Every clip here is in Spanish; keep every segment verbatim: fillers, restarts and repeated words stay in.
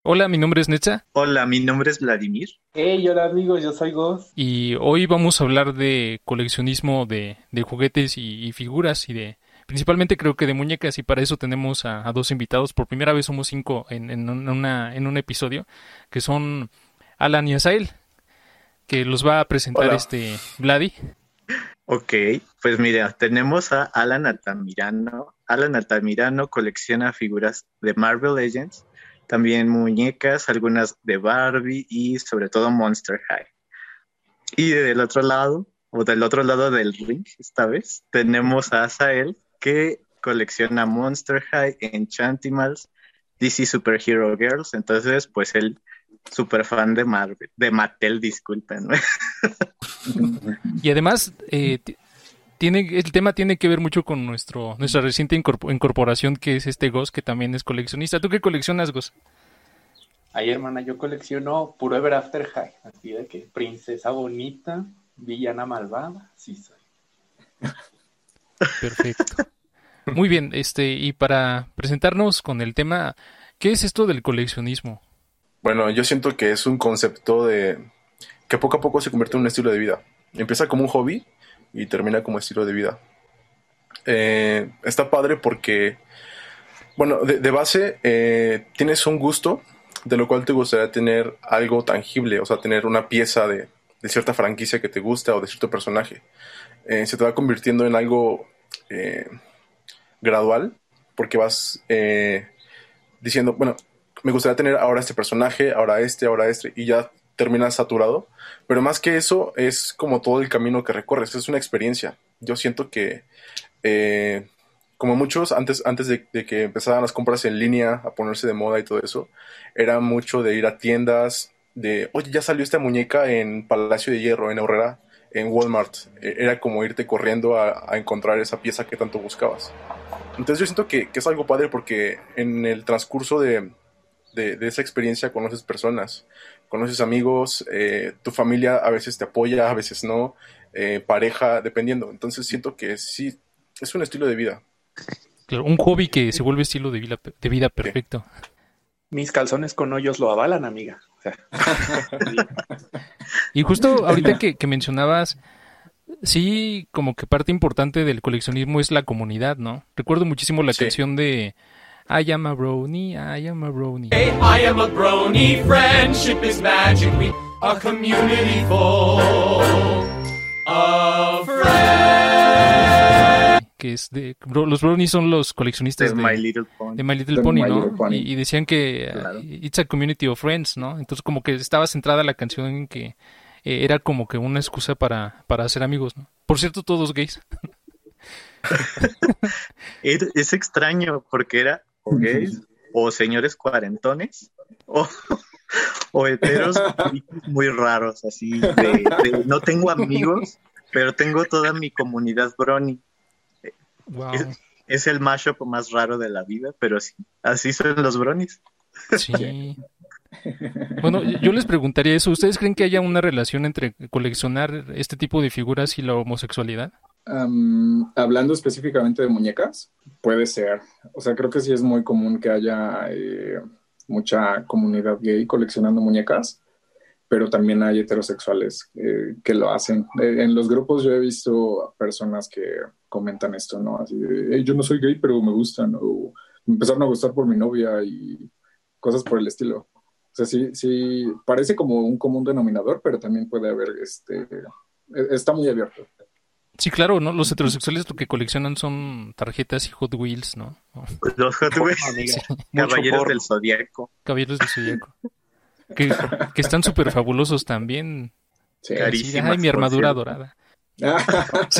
Hola, mi nombre es Netza Hola, mi nombre es Vladimir. Hey, hola amigos, yo soy Ghost. y hoy vamos a hablar de coleccionismo de, de juguetes y, y figuras y de principalmente creo que de muñecas y para eso tenemos a, a dos invitados. Por primera vez somos cinco en, en, una, en un episodio que son Alan y Asael, que los va a presentar Hola. este Vladi. Ok, pues mira, tenemos a Alan Altamirano. Alan Altamirano colecciona figuras de Marvel Legends, también muñecas, algunas de Barbie y sobre todo Monster High. Y del otro lado, o del otro lado del ring, esta vez, tenemos a Asael que colecciona Monster High, Enchantimals, D C Superhero Girls. Entonces, pues él, súper fan de Marvel, de Mattel, disculpen. Y además, eh, t- tiene, el tema tiene que ver mucho con nuestro nuestra reciente incorpor- incorporación que es este Ghost, que también es coleccionista. ¿Tú qué coleccionas, Ghost? Ahí, hermana, yo colecciono puro Ever After High. Así de que princesa bonita, villana malvada, sí soy. Perfecto. Muy bien, este, y para presentarnos con el tema, ¿qué es esto del coleccionismo? Bueno, yo siento que es un concepto de que poco a poco se convierte en un estilo de vida. Empieza como un hobby y termina como estilo de vida. Eh, está padre porque, bueno, de, de base eh, tienes un gusto de lo cual te gustaría tener algo tangible, o sea, tener una pieza de, de cierta franquicia que te gusta o de cierto personaje. Eh, se te va convirtiendo en algo eh, gradual porque vas eh, diciendo, bueno, me gustaría tener ahora este personaje, ahora este, ahora este, y ya terminas saturado. Pero más que eso, es como todo el camino que recorres, es una experiencia. Yo siento que, eh, como muchos, antes, antes de, de que empezaran las compras en línea a ponerse de moda y todo eso, era mucho de ir a tiendas, de, oye, ya salió esta muñeca en Palacio de Hierro, en Aurrera, en Walmart. Eh, Era como irte corriendo a, a encontrar esa pieza que tanto buscabas. Entonces yo siento que, que es algo padre porque en el transcurso de, de, de esa experiencia conoces personas, conoces amigos, eh, tu familia a veces te apoya, a veces no, eh, pareja, dependiendo. Entonces siento que sí, es un estilo de vida. Claro, un hobby que se vuelve estilo de vida, de vida Sí. perfecto. Mis calzones con hoyos lo avalan, amiga. O sea, Y justo ahorita que, que mencionabas, sí, como que parte importante del coleccionismo es la comunidad, ¿no? Recuerdo muchísimo la Sí. canción de I am a brony, I am a brony. Hey, I am a brony. Friendship is magic. We are a community full of friends. Que es de bro- los bronies son los coleccionistas De de, My Little Pony. de My Little De Pony, My ¿no? Little Pony. Y, y decían que uh, Claro. it's a community of friends, ¿no? Entonces como que estaba centrada la canción en que eh, era como que una excusa para, para hacer amigos, ¿no? Por cierto, todos gays. Es, es extraño porque era o gays o señores cuarentones o, o heteros muy, muy raros, así de, de no tengo amigos, pero tengo toda mi comunidad brony. Wow. Es, es el mashup más raro de la vida, pero sí, así son los bronies. Sí. Bueno, yo les preguntaría eso. ¿Ustedes creen que haya una relación entre coleccionar este tipo de figuras y la homosexualidad? Um, hablando específicamente de muñecas, puede ser. O sea, creo que sí es muy común que haya eh, mucha comunidad gay coleccionando muñecas, pero también hay heterosexuales eh, que lo hacen. Eh, en los grupos yo he visto personas que comentan esto, ¿no? Así de, "Hey, yo no soy gay, pero me gustan", o "me empezaron a gustar por mi novia", y cosas por el estilo. O sea, sí, sí, parece como un común denominador, pero también puede haber, este, e- está muy abierto. Sí, claro, ¿no? Los heterosexuales lo que coleccionan son tarjetas y Hot Wheels, ¿no? O Los Hot Wheels, amiga, Caballeros porro. del Zodiaco, Caballeros del Zodiaco. Que, que están súper fabulosos también. Sí. Así de, carísimas. ay, mi por armadura cierto. dorada. Sí.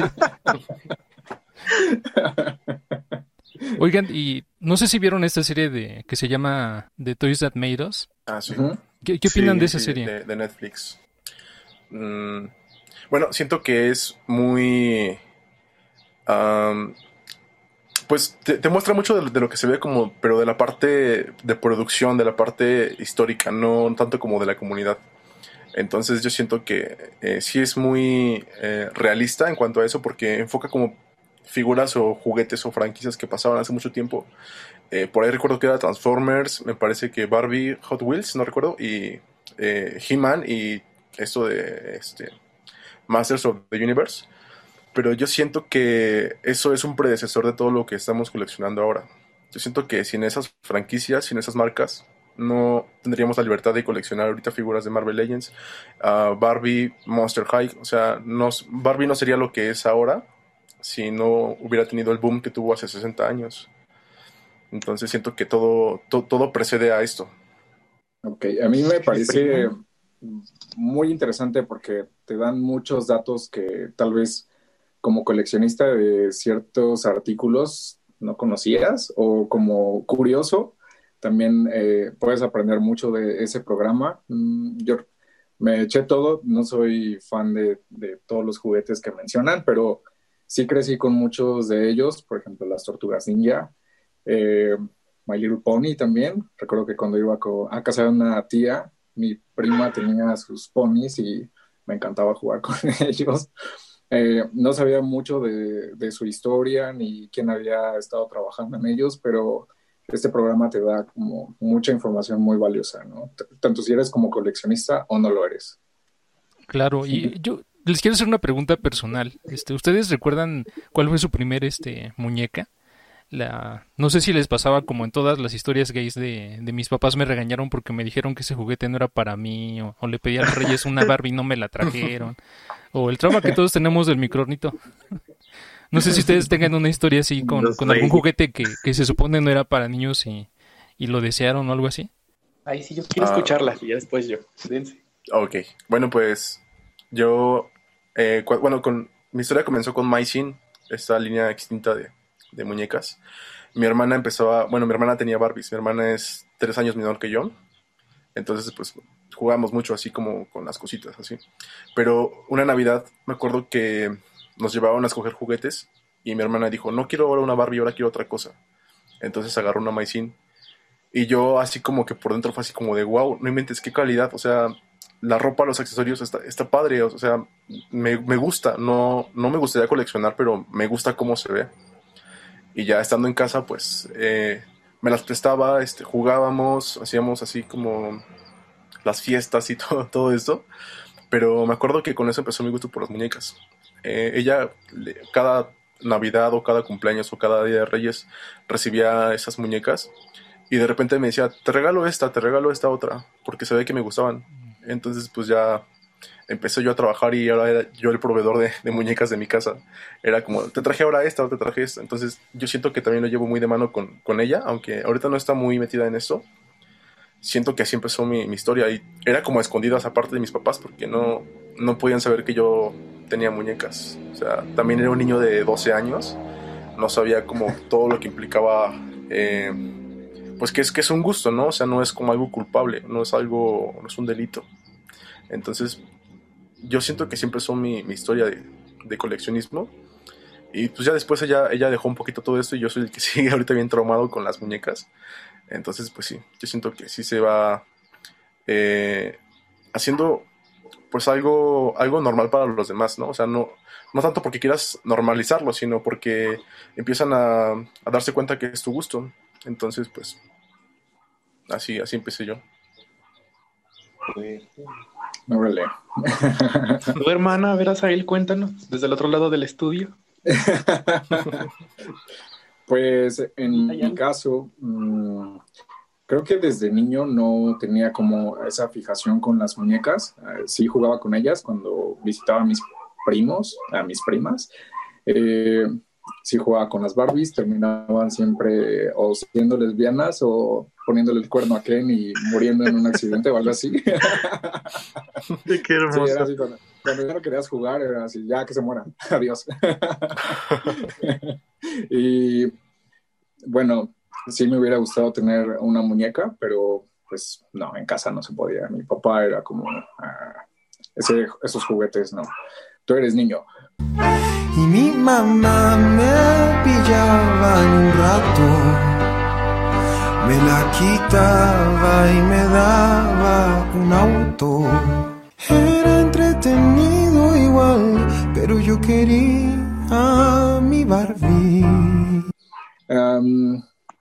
Oigan, y no sé si vieron esta serie de que se llama The Toys That Made Us. Ah, sí. Ujú. ¿Qué, qué opinan Sí, de esa sí, serie? De, de Netflix. Mm, bueno, siento que es muy... am, pues te, te muestra mucho de, lo- de lo que se ve como, pero de la parte de producción, de la parte histórica, no tanto como de la comunidad. Entonces yo siento que eh, sí es muy eh, realista en cuanto a eso, porque enfoca como figuras o juguetes o franquicias que pasaban hace mucho tiempo Eh, por ahí recuerdo que era Transformers, me parece que Barbie, Hot Wheels, no recuerdo, y eh, He-Man y esto de este, Masters of the Universe. Pero yo siento que eso es un predecesor de todo lo que estamos coleccionando ahora. Yo siento que sin esas franquicias, sin esas marcas, no tendríamos la libertad de coleccionar ahorita figuras de Marvel Legends, uh, Barbie, Monster High. O sea, no, Barbie no sería lo que es ahora si no hubiera tenido el boom que tuvo hace sesenta años. Entonces siento que todo, to, todo precede a esto. Ok, a mí me parece muy interesante porque te dan muchos datos que tal vez como coleccionista de ciertos artículos no conocías, o como curioso también eh, puedes aprender mucho de ese programa. Mm, yo me eché todo, no soy fan de, de todos los juguetes que mencionan, pero sí crecí con muchos de ellos, por ejemplo las Tortugas Ninja, eh, My Little Pony también. Recuerdo que cuando iba a casa de una tía, mi prima tenía sus ponis y me encantaba jugar con ellos. Eh, no sabía mucho de, de su historia ni quién había estado trabajando en ellos, pero este programa te da como mucha información muy valiosa, ¿no? T- tanto si eres como coleccionista o no lo eres. Claro, y yo les quiero hacer una pregunta personal. Este, ¿ustedes recuerdan cuál fue su primer este muñeca? La, no sé si les pasaba como en todas las historias gays de, de mis papás me regañaron porque me dijeron que ese juguete no era para mí, o, o le pedí a los Reyes una Barbie y no me la trajeron, o el trauma que todos tenemos del microornito. No sé si ustedes tengan una historia así con, con algún juguete que, que se supone no era para niños y, y lo desearon o algo así. Ay, sí, yo quiero Ah. escucharla y ya después yo. Dense. Ok, bueno, pues yo, eh, cu- bueno, con mi historia comenzó con Mycin, esta línea extinta de, de muñecas. Mi hermana empezó a, bueno, mi hermana tenía Barbies, mi hermana es tres años menor que yo, entonces pues jugábamos mucho así como con las cositas, así. Pero una Navidad me acuerdo que nos llevaban a escoger juguetes y mi hermana dijo, no quiero ahora una Barbie, ahora quiero otra cosa. Entonces agarró una Mycin y yo así como que por dentro fue así como de, wow, no inventes, qué calidad, o sea, la ropa, los accesorios, está, está padre, o sea, me, me gusta, no, no me gustaría coleccionar, pero me gusta cómo se ve. Y ya estando en casa, pues, eh, me las prestaba, este, jugábamos, hacíamos así como las fiestas y todo, todo esto. Pero me acuerdo que con eso empezó mi gusto por las muñecas. Eh, ella, le- cada Navidad o cada cumpleaños o cada Día de Reyes, recibía esas muñecas. Y de repente me decía, te regalo esta, te regalo esta otra, porque se ve que me gustaban. Entonces, pues ya empecé yo a trabajar y ahora era yo el proveedor de, de muñecas de mi casa. Era como, te traje ahora esta o te traje esta. Entonces, yo siento que también lo llevo muy de mano con, con ella, aunque ahorita no está muy metida en esto. Siento que así empezó mi, mi historia y era como a escondidas aparte de mis papás porque no, no podían saber que yo tenía muñecas. O sea, también era un niño de doce años, no sabía como todo lo que implicaba, eh, pues que es, que es un gusto, ¿no? O sea, no es como algo culpable, no es algo, no es un delito. Entonces, yo siento que siempre son mi, mi historia de, de coleccionismo. Y pues ya después ella, ella dejó un poquito todo esto y yo soy el que sigue ahorita bien traumado con las muñecas. Entonces, pues sí, yo siento que sí se va eh, haciendo pues algo, algo normal para los demás, ¿no? O sea, no, no tanto porque quieras normalizarlo, sino porque empiezan a, a darse cuenta que es tu gusto. Entonces, pues, así, así empecé yo. Órale. Tu hermana, a ver, Azael, cuéntanos, desde el otro lado del estudio. Pues en mi caso, mmm, creo que desde niño no tenía como esa fijación con las muñecas. Eh, sí jugaba con ellas cuando visitaba a mis primos, a mis primas. Eh, sí jugaba con las Barbies, terminaban siempre o siendo lesbianas o poniéndole el cuerno a Ken y muriendo en un accidente o algo así. Qué hermoso. Sí, era así, cuando, cuando ya no querías jugar, era así, ya que se mueran, adiós. Y bueno, sí me hubiera gustado tener una muñeca, pero pues no, en casa no se podía. Mi papá era como, ah, ese, esos juguetes, no. Tú eres niño. Y mi mamá me pillaba en un rato, me la quitaba y me daba un auto. Era entretenido igual, pero yo quería a mi Barbie. Um,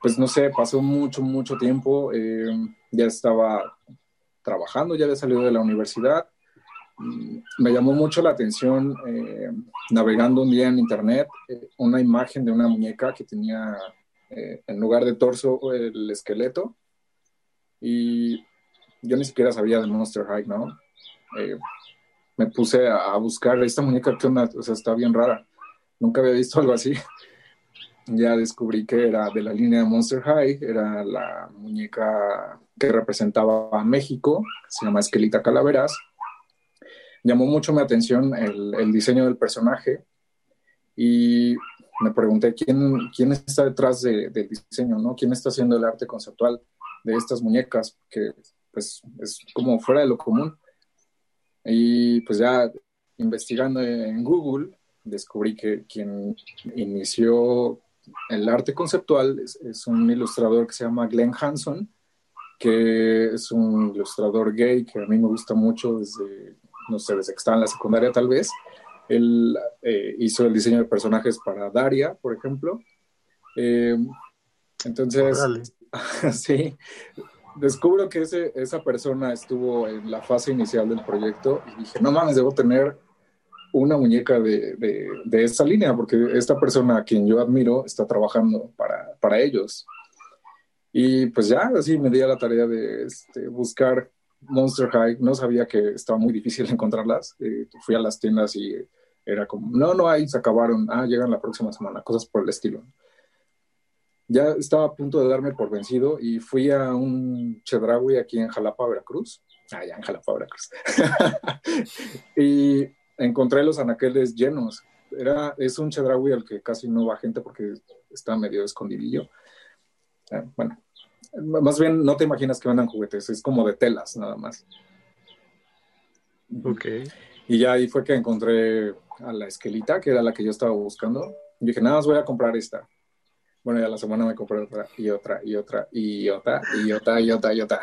pues no sé, pasó mucho, mucho tiempo, eh, ya estaba trabajando, ya había salido de la universidad. Me llamó mucho la atención, eh, navegando un día en internet, eh, una imagen de una muñeca que tenía eh, en lugar de torso el esqueleto, y yo ni siquiera sabía de Monster High, ¿no? Eh, me puse a, a buscar esta muñeca, que una, o sea, está bien rara, nunca había visto algo así. Ya descubrí que era de la línea de Monster High, era la muñeca que representaba a México, se llama Esquelita Calaveras. Llamó mucho mi atención el, el diseño del personaje y me pregunté quién, quién está detrás de, del diseño, ¿no? ¿Quién está haciendo el arte conceptual de estas muñecas? Que pues es como fuera de lo común. Y pues ya investigando en Google, descubrí que quien inició el arte conceptual es, es un ilustrador que se llama Glenn Hanson, que es un ilustrador gay que a mí me gusta mucho desde, no sé, desde que estaba en la secundaria tal vez. Él eh, hizo el diseño de personajes para Daria, por ejemplo. Eh, entonces, sí, descubro que ese, esa persona estuvo en la fase inicial del proyecto y dije, no mames, debo tener una muñeca de, de, de esta línea, porque esta persona a quien yo admiro está trabajando para, para ellos. Y pues ya, así me di a la tarea de este, buscar Monster High. No sabía que estaba muy difícil encontrarlas. Eh, fui a las tiendas y era como, no, no hay, se acabaron. Ah, llegan la próxima semana, cosas por el estilo. Ya estaba a punto de darme por vencido y fui a un Chedraui aquí en Jalapa, Veracruz. Ah, ya en Jalapa, Veracruz. Y encontré los anaqueles llenos. Era, es un Chedraui al que casi no va gente porque está medio escondidillo. Eh, bueno, más bien no te imaginas que vendan juguetes, es como de telas nada más. Ok. Y ya ahí fue que encontré a la Esquelita, que era la que yo estaba buscando. Y dije, nada más voy a comprar esta. Bueno, ya la semana me compré otra, y otra, y otra, y otra, y otra, y otra, y otra.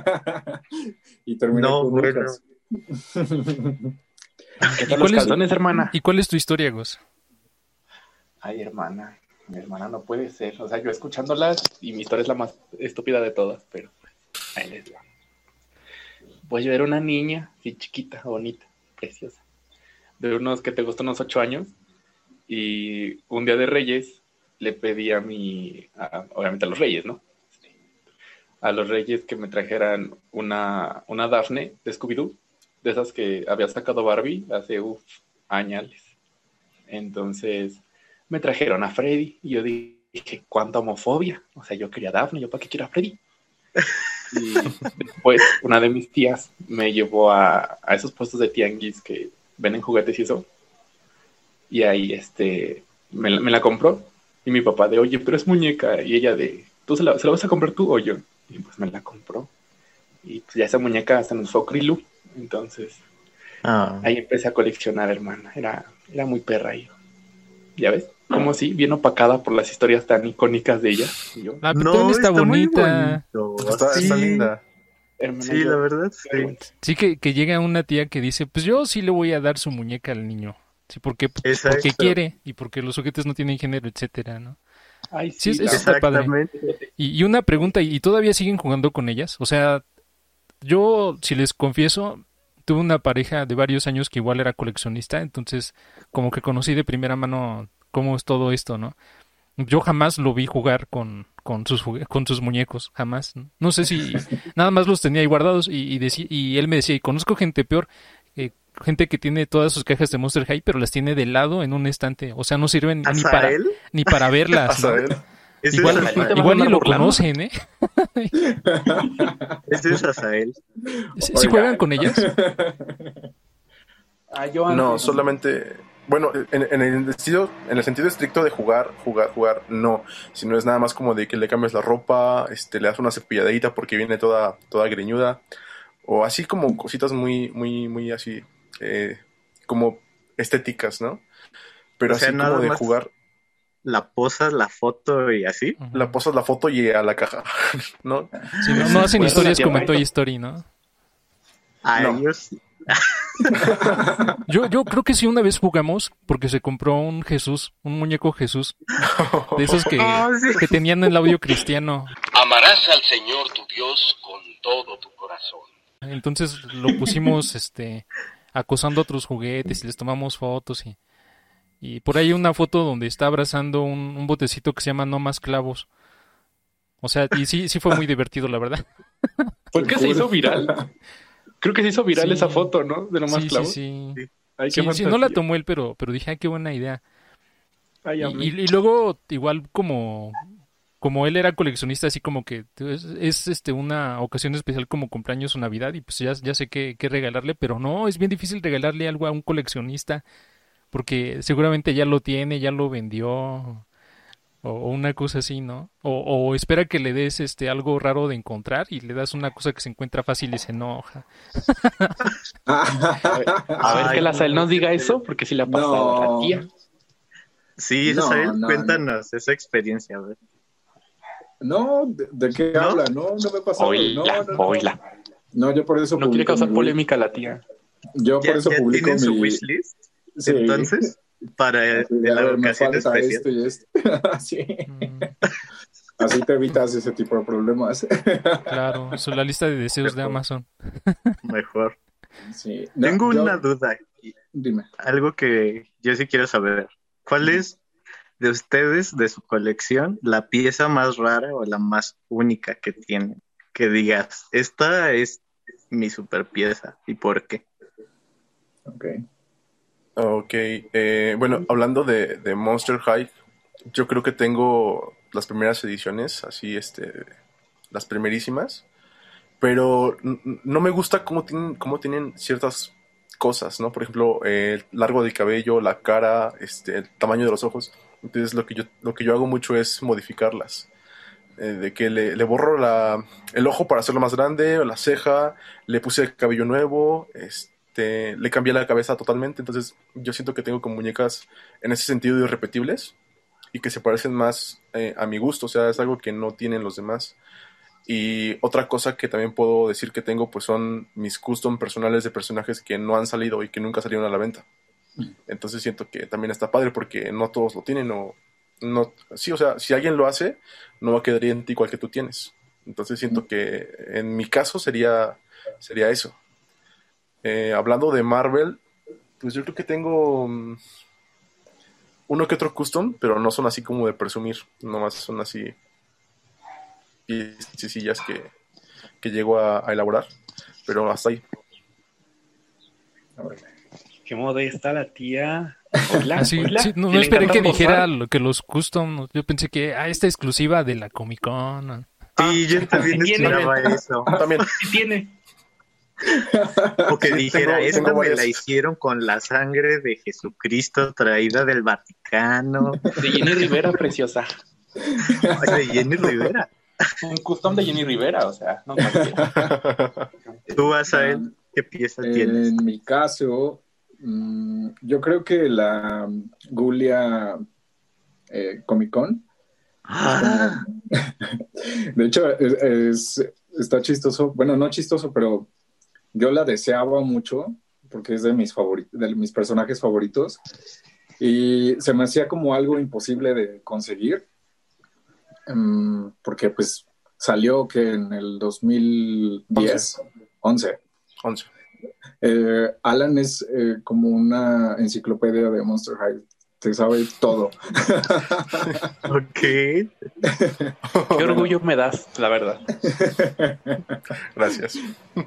Y terminé No, con bueno. muchas. ¿Qué ¿Y tal cuál los es- calzones, hermana? ¿Y cuál es tu historia, Gus? Ay, hermana, mi hermana no puede ser. O sea, yo escuchándolas y mi historia es la más estúpida de todas, pero pues, ahí les va. Pues yo era una niña, así chiquita, bonita, preciosa, de unos que te gustan unos ocho años, y un día de Reyes le pedí a mi, a- obviamente a los Reyes, ¿no? A los Reyes que me trajeran una, una Daphne de Scooby-Doo, de esas que había sacado Barbie hace uf, años. Entonces me trajeron a Freddy y yo dije, ¿cuánta homofobia? O sea, yo quería a Daphne, ¿yo para qué quiero a Freddy? Y después una de mis tías me llevó a, a esos puestos de tianguis que venden juguetes y eso. Y ahí este, me, la- me la compró. Y mi papá de, oye, pero es muñeca. Y ella de, ¿tú se la, se la vas a comprar tú o yo? Y pues me la compró. Y pues ya esa muñeca hasta nos fue Krilu. Entonces Ah. ahí empecé a coleccionar, hermana. Era, era muy perra yo. ¿Ya ves? Como si bien opacada por las historias tan icónicas de ella. Y yo, Ah, pero también está, muy bonita. bonito. Está, Sí, está linda. hermana, Sí, yo- la verdad, sí. Sí, que, que llega una tía que dice, pues yo sí le voy a dar su muñeca al niño. Sí, porque, pues, Exacto. porque quiere y porque los juguetes no tienen género, etcétera, ¿no? Ay, Sí, sí, es- la- es- está padre. Exactamente. Y, y una pregunta, ¿y todavía siguen jugando con ellas? O sea, yo, si les confieso, tuve una pareja de varios años que igual era coleccionista, entonces como que conocí de primera mano cómo es todo esto, ¿no? Yo jamás lo vi jugar con, con, sus, jugue- con sus muñecos, jamás. No, No sé si nada más los tenía ahí guardados y, y, decí- y él me decía, y conozco gente peor, eh, gente que tiene todas sus cajas de Monster High, pero las tiene de lado en un estante, o sea, no sirven ni para, ¿Azael? ni para verlas, ¿no? Azael. Ese Igual, es Azael. igual ni lo burlando? conocen, ¿eh? Ese es Azael. ¿Sí, sí juegan con ellas? Ah, yo antes, No, solamente, bueno, en, en el estilo, en el sentido estricto de jugar, jugar, jugar, no, sino es nada más como de que le cambias la ropa, este, le das una cepilladita porque viene toda, toda greñuda, o así como cositas muy, muy, muy así, eh, como estéticas, ¿no? Pero O sea, así nada como de más- jugar, La posas, la foto y así. la posas la foto y a la caja, ¿no? Sí, no, no hacen Pues, historias la como tía en Toy Maito. Story, ¿no? A No. ellos sí. Yo, yo creo que sí una vez jugamos porque se compró un Jesús, un muñeco Jesús, de esos que, Oh, sí. que tenían el audio cristiano. Amarás al Señor tu Dios con todo tu corazón. Entonces lo pusimos este acosando a otros juguetes y les tomamos fotos y, y por ahí una foto donde está abrazando un, un botecito que se llama No Más Clavos. O sea, y sí, sí fue muy divertido, la verdad. ¿Por qué se hizo viral? Creo que se hizo viral Sí. esa foto, ¿no? De lo más Sí, clavo. sí, sí. Ay, Sí, qué sí, no la fantasía. tomó él, pero, pero dije, ay, qué buena idea. Ay, Y, a mí. y- y luego, igual como, como él era coleccionista, así como que es, es, este una ocasión especial como cumpleaños o Navidad, y pues ya, ya sé qué, qué regalarle, pero no, es bien difícil regalarle algo a un coleccionista, porque seguramente ya lo tiene, ya lo vendió, o, o una cosa así, ¿no? O, o espera que le des este algo raro de encontrar y le das una cosa que se encuentra fácil y se enoja. A ver, a ver Ay, que la no, Sael nos diga no. eso, porque si le ha pasado a No. la tía. Sí, No, Israel, no, cuéntanos esa experiencia, a ver. No, ¿de, de qué ¿No? habla? No, no me ha pasado. Oíla, no, no, no. oíla. No, yo por eso No quiere publico causar mi- polémica a la tía. Yo por ¿Ya, eso ya publico tienen su mi... wishlist? Sí. Entonces, para Así de, de a la ver, me ocasión falta especial. esto y esto. Así. Mm, Así te evitas ese tipo de problemas. claro, eso, la lista de deseos de Amazon. Mejor. Sí. No, Tengo yo- una duda aquí, Dime. algo que yo sí quiero saber. ¿Cuál es de ustedes, de su colección, la pieza más rara o la más única que tienen? Que digas, esta es mi super pieza. ¿Y por qué? Ok. Ok, eh, bueno, hablando de, de Monster High, yo creo que tengo las primeras ediciones, así, este, las primerísimas, pero n- n- no me gusta cómo tienen, cómo tienen ciertas cosas, ¿no? Por ejemplo, eh, el largo del cabello, la cara, este, el tamaño de los ojos. Entonces lo que yo, lo que yo hago mucho es modificarlas. Eh, de que le, le borro la, el ojo para hacerlo más grande, o la ceja, le puse cabello nuevo, este, le cambié la cabeza totalmente. Entonces yo siento que tengo como muñecas en ese sentido irrepetibles y que se parecen más eh, a mi gusto, o sea, es algo que no tienen los demás. Y otra cosa que también puedo decir que tengo, pues son mis custom personales de personajes que no han salido y que nunca salieron a la venta. Entonces siento que también está padre porque no todos lo tienen o no, sí, o sea, si alguien lo hace, no va a quedar en ti igual que tú tienes. Entonces siento que en mi caso sería, sería eso. Eh, hablando de Marvel, pues yo creo que tengo mm, uno que otro custom, pero no son así como de presumir, nomás son así piececillas que, que llego a, a elaborar, pero hasta ahí. Qué modesta la tía. Hola, Ah, sí, hola. sí, no, Si no le esperé encanta que dijera almorzar. lo que los custom. Yo pensé que, ah, esta exclusiva de la Comic Con. Sí, yo también sí tiene. esperaba eso. También, Sí tiene. O que Sí, dijera, tengo- esta tengo me la varias. hicieron con la sangre de Jesucristo traída del Vaticano. De Jenny Rivera, preciosa. Ay, de Jenny Rivera. Un custom de Jenny Rivera, o sea, no cualquiera. Tú vas a él, ¿qué pieza tienes? En mi caso, mm, yo creo que la Gulia eh, Comic Con. Ah, De hecho, es, es- está chistoso. Bueno, no chistoso, pero yo la deseaba mucho porque es de mis favori- de mis personajes favoritos. Y se me hacía como algo imposible de conseguir. mm, porque pues salió que en el dos mil diez, once. once. Eh, Alan es eh, como una enciclopedia de Monster High. Se sabe todo. ok. Qué orgullo me das, la verdad. Gracias.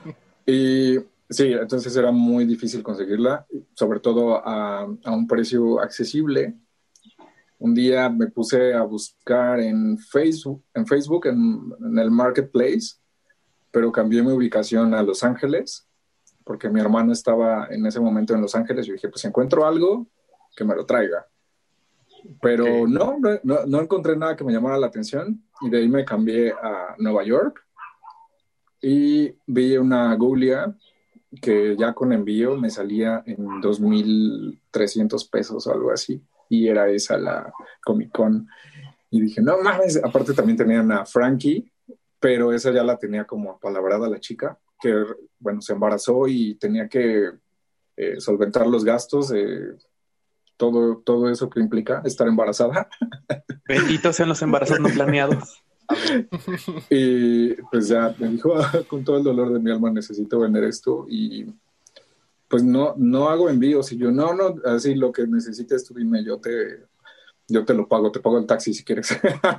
Y sí, entonces era muy difícil conseguirla, sobre todo a, a un precio accesible. Un día me puse a buscar en Facebook, en, Facebook en, en el Marketplace, pero cambié mi ubicación a Los Ángeles, porque mi hermano estaba en ese momento en Los Ángeles. Yo dije, pues si encuentro algo, que me lo traiga. Pero Ok. no, no, no encontré nada que me llamara la atención, y de ahí me cambié a Nueva York y vi una Gulia que ya con envío me salía en dos mil trescientos pesos o algo así, y era esa la Comic Con. Y dije, no mames, aparte también tenían a Frankie, pero esa ya la tenía como apalabrada la chica, que bueno, se embarazó y tenía que eh, solventar los gastos, eh, todo, todo eso que implica estar embarazada. Benditos sean los embarazos no planeados. Y pues ya me dijo, ah, con todo el dolor de mi alma necesito vender esto y pues no, no hago envíos. Y yo, no, no, así lo que necesites tú dime, yo te, yo te lo pago, te pago el taxi si quieres.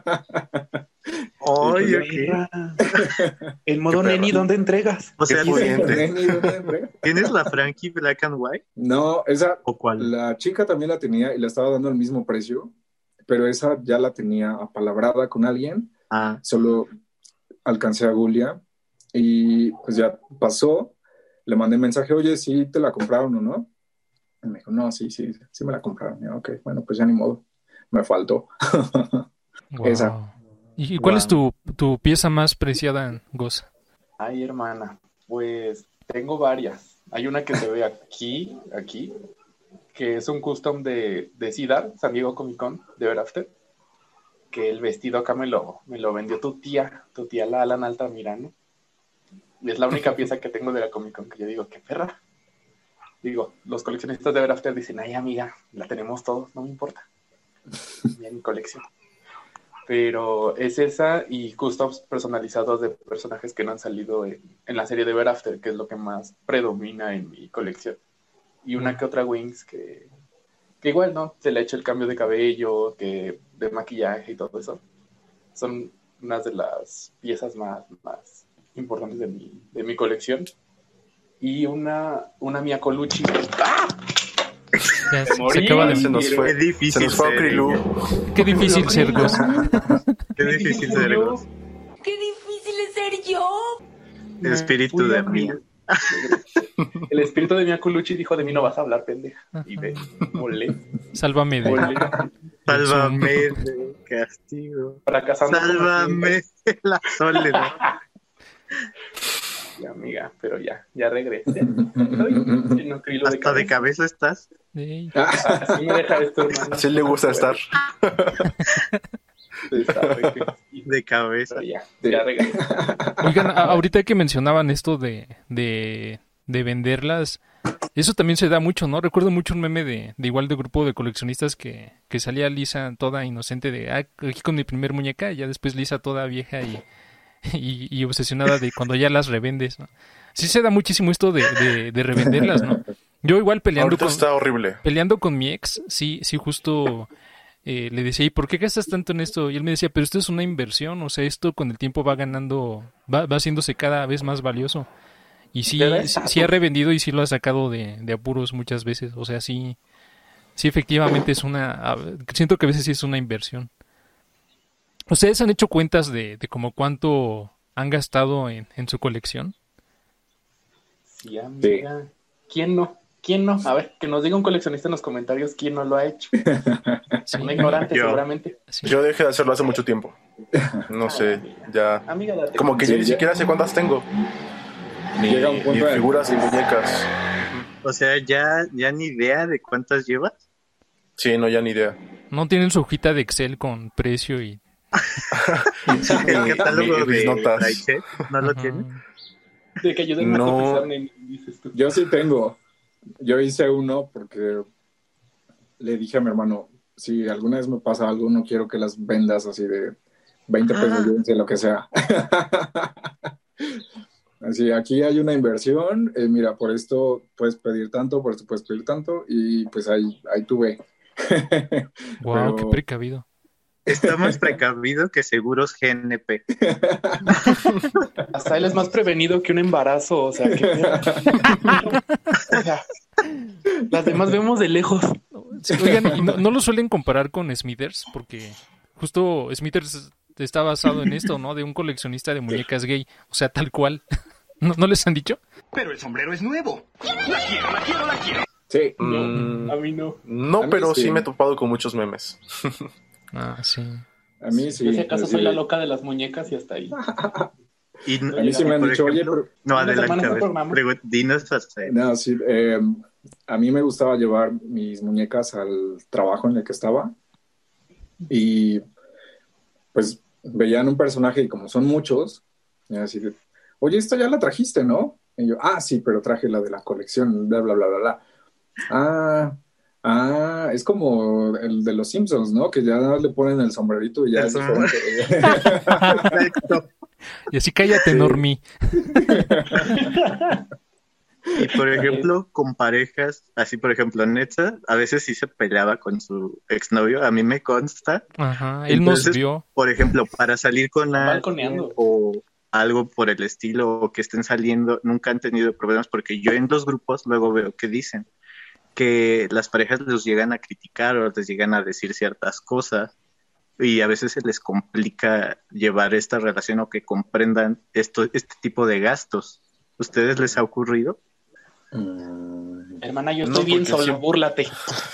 Oye, pues, ¿qué? El modo neni, ¿dónde entregas? O sea, Qué pudiente. Neni, ¿dónde entrega? ¿tienes la Frankie Black and White? No, esa, ¿O cuál? la chica también la tenía y la estaba dando al mismo precio, pero esa ya la tenía apalabrada con alguien. Ah, Solo alcancé a Julia y pues ya pasó. Le mandé mensaje, oye, ¿sí te la compraron o no? Y me dijo, no, sí, sí, sí me la compraron. Y yo, ok, bueno, pues ya ni modo. Me faltó. Wow. Esa. ¿Y cuál Wow. es tu, tu pieza más preciada, Goz? Ay, hermana, pues tengo varias. Hay una que se ve aquí, aquí, que es un custom de, de Cidar, San Diego Comic Con, de Ever After, que el vestido acá me lo, me lo vendió tu tía, tu tía la Alan Altamirano. Y es la única pieza que tengo de la Comic Con que yo digo, qué perra. Digo, los coleccionistas de Ever After dicen, ay amiga, la tenemos todos, no me importa. Ya mi colección. Pero es esa y customs personalizados de personajes que no han salido en, en la serie de Ever After, que es lo que más predomina en mi colección. Y una que otra Wings que, que igual, ¿no? Se le ha hecho el cambio de cabello, que de maquillaje y todo eso. Son unas de las piezas más, más importantes de mi, de mi colección. Y una, una Mia Colucci. ¡Ah! Ya, se, se morí. acaba de... Se nos Qué fue, difícil se nos fue ser, Okrilu. Qué difícil ser Goz. Qué difícil ser Goz. ¡Qué difícil es ser yo! El espíritu Fui de a Mia. El espíritu de Mia Colucci dijo, de mí no vas a hablar, pendeja. Y de molé, Sálvame de... molé. Sálvame del castigo. Fracasando. como Sálvame de la soledad. Sí, amiga, pero ya, ya regresé. Estoy en un krilo de Hasta de cabeza estás. Ey. Así me deja esto, hermano. Así le gusta estar. Está, güey, que- De cabeza. pero ya, ya regresé. Oigan, a- ahorita que mencionaban esto de, de, de venderlas, eso también se da mucho, ¿no? Recuerdo mucho un meme de, de igual de grupo de coleccionistas que, que salía Lisa toda inocente de, ah, aquí con mi primer muñeca, y ya después Lisa toda vieja y, y, y obsesionada de cuando ya las revendes, ¿no? Sí se da muchísimo esto de, de, de revenderlas, ¿no? Yo igual peleando Ahorita con, está horrible. peleando con mi ex, sí, sí, justo eh, le decía, ¿y por qué gastas tanto en esto? Y él me decía, pero esto es una inversión, o sea, esto con el tiempo va ganando, va, va haciéndose cada vez más valioso. Y sí, Te da sí, estatus. sí ha revendido y sí lo ha sacado de, de apuros muchas veces, o sea, sí, sí efectivamente es una, a- siento que a veces sí es una inversión. ¿Ustedes han hecho cuentas de, de como cuánto han gastado en, en su colección? Sí, amiga. ¿Quién no? ¿Quién no? A ver, que nos diga un coleccionista en los comentarios quién no lo ha hecho. Sí, Un ignorante, Yo. seguramente. sí. Yo dejé de hacerlo hace mucho tiempo. No sé, ya. Amiga, date. Como que Sí, yo ni ya. siquiera sé cuántas tengo. Ni, Llega un ni punto en- figuras ni muñecas. O sea, ya, ya ni idea de cuántas llevas. Sí, no, ya ni idea. No tienen su hojita de Excel con precio y... El Ni- catálogo ni mis de notas. Raiche, ¿no lo Ajá. tiene? De que ayuden No. a cotizar, nene, dices tú. Yo sí tengo. Yo hice uno porque le dije a mi hermano, si alguna vez me pasa algo, no quiero que las vendas así de veinte pesos, Ah. yo no sé lo que sea. Así, aquí hay una inversión, eh, mira, por esto puedes pedir tanto, por esto puedes pedir tanto, y pues ahí, ahí tuve. Wow, qué Pero- precavido. Está más precavido que seguros G N P. Hasta él es más prevenido que un embarazo, o sea, que o sea, las demás vemos de lejos. Sí, oigan, ¿y no, no lo suelen comparar con Smithers? Porque justo Smithers está basado en esto, ¿no? De un coleccionista de muñecas gay. O sea, tal cual. ¿No, no les han dicho? Pero el sombrero es nuevo. La quiero, la quiero, la quiero. Sí, Mm, A mí no. no, A mí pero sí. sí. me he topado con muchos memes. Ah, sí. a mí sí. Yo si acaso así soy la de- loca de las muñecas y hasta ahí. Y, A mí sí me han por dicho, oye, ejemplo- pero... No, Unas adelante, semanas a de ver. programa. Pregu- Dinos hasta No, sí, eh, a mí me gustaba llevar mis muñecas al trabajo en el que estaba y pues veían un personaje y como son muchos, y así de, oye, esta ya la trajiste, ¿no? Y yo, ah, sí, pero traje la de la colección, bla, bla, bla, bla, bla. Ah, ah, es como el de los Simpsons, ¿no? Que ya le ponen el sombrerito y ya es Eso. diferente. Perfecto. Y así cállate, Sí. Normie. Y por ejemplo, con parejas, así por ejemplo, Netza, a veces sí se peleaba con su exnovio, a mí me consta. Ajá, él nos Entonces, vio. por ejemplo, para salir con alguien Balconeando. o algo por el estilo, o que estén saliendo, nunca han tenido problemas, porque yo en los grupos luego veo que dicen que las parejas los llegan a criticar o les llegan a decir ciertas cosas, y a veces se les complica llevar esta relación o que comprendan esto, este tipo de gastos. ¿Ustedes les ha ocurrido? Mm, Hermana, yo No, estoy bien porque sola, siempre- búrlate.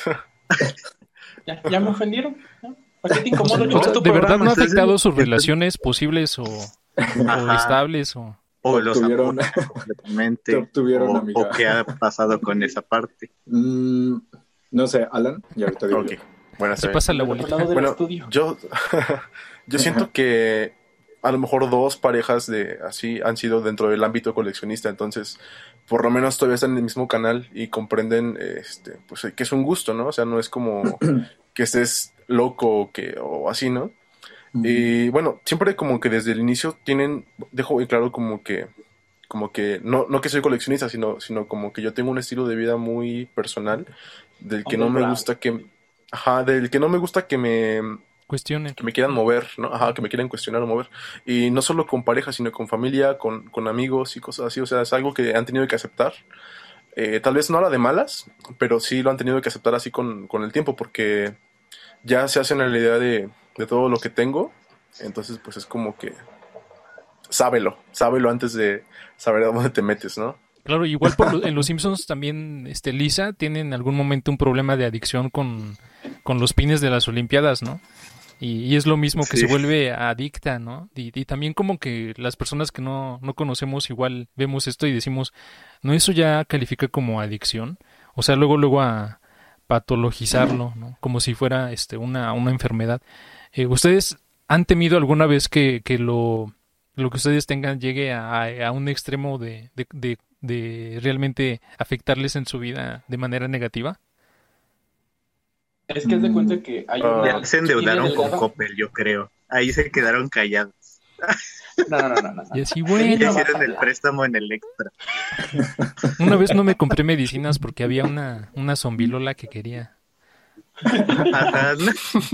¿Ya, ya me ofendieron? ¿Ya? ¿Para qué te incomodo? O Yo sea, tu ¿de verdad programa, no ha entonces- afectado sus entonces- relaciones posibles o, o Ajá. estables? O... O los Obtuvieron- apoyan completamente, te obtuvieron, o, amiga. o qué ha pasado con esa parte. mm, no sé, Alan, y ahorita digo Ok, yo. bueno, está Se bien. pasa la Del otro bolita. lado del Bueno, estudio. yo, yo siento que a lo mejor dos parejas de así han sido dentro del ámbito coleccionista, entonces por lo menos todavía están en el mismo canal y comprenden este, pues que es un gusto, ¿no? O sea, no es como que estés loco o que, o así, ¿no? Y bueno, siempre como que desde el inicio tienen, dejo muy claro como que, como que, no, no que soy coleccionista, sino, sino como que yo tengo un estilo de vida muy personal, del que no me Underground. gusta que, ajá, del que no me gusta que me, Cuestionen. que me quieran mover, ¿no? Ajá, que me quieran cuestionar o mover. Y no solo con pareja, sino con familia, con, con amigos y cosas así. O sea, es algo que han tenido que aceptar. Eh, tal vez no a la de malas, pero sí lo han tenido que aceptar así con, con el tiempo, porque ya se hacen a la idea de, de todo lo que tengo. Entonces, pues es como que sábelo, sábelo antes de saber a dónde te metes, ¿no? Claro, igual por lo- en Los Simpsons también este, Lisa tiene en algún momento un problema de adicción con, con los pines de las Olimpiadas, ¿no? Y, y es lo mismo que Sí. se vuelve adicta, ¿no? Y, y también como que las personas que no, no conocemos igual vemos esto y decimos, ¿no eso ya califica como adicción? O sea, luego luego a patologizarlo, ¿no? Como si fuera este una, una enfermedad. Eh, ¿Ustedes han temido alguna vez que, que lo, lo que ustedes tengan llegue a, a un extremo de, de, de, de realmente afectarles en su vida de manera negativa? Es que haz de cuenta que hay Ah, una Ya se endeudaron línea con delgada. Coppel, yo creo. Ahí se quedaron callados. No, no, no, no, no. Y así, Y bueno, hicieron el préstamo en el extra. una vez no me compré medicinas porque había una, una zombilola que quería. Ajá, ¿no?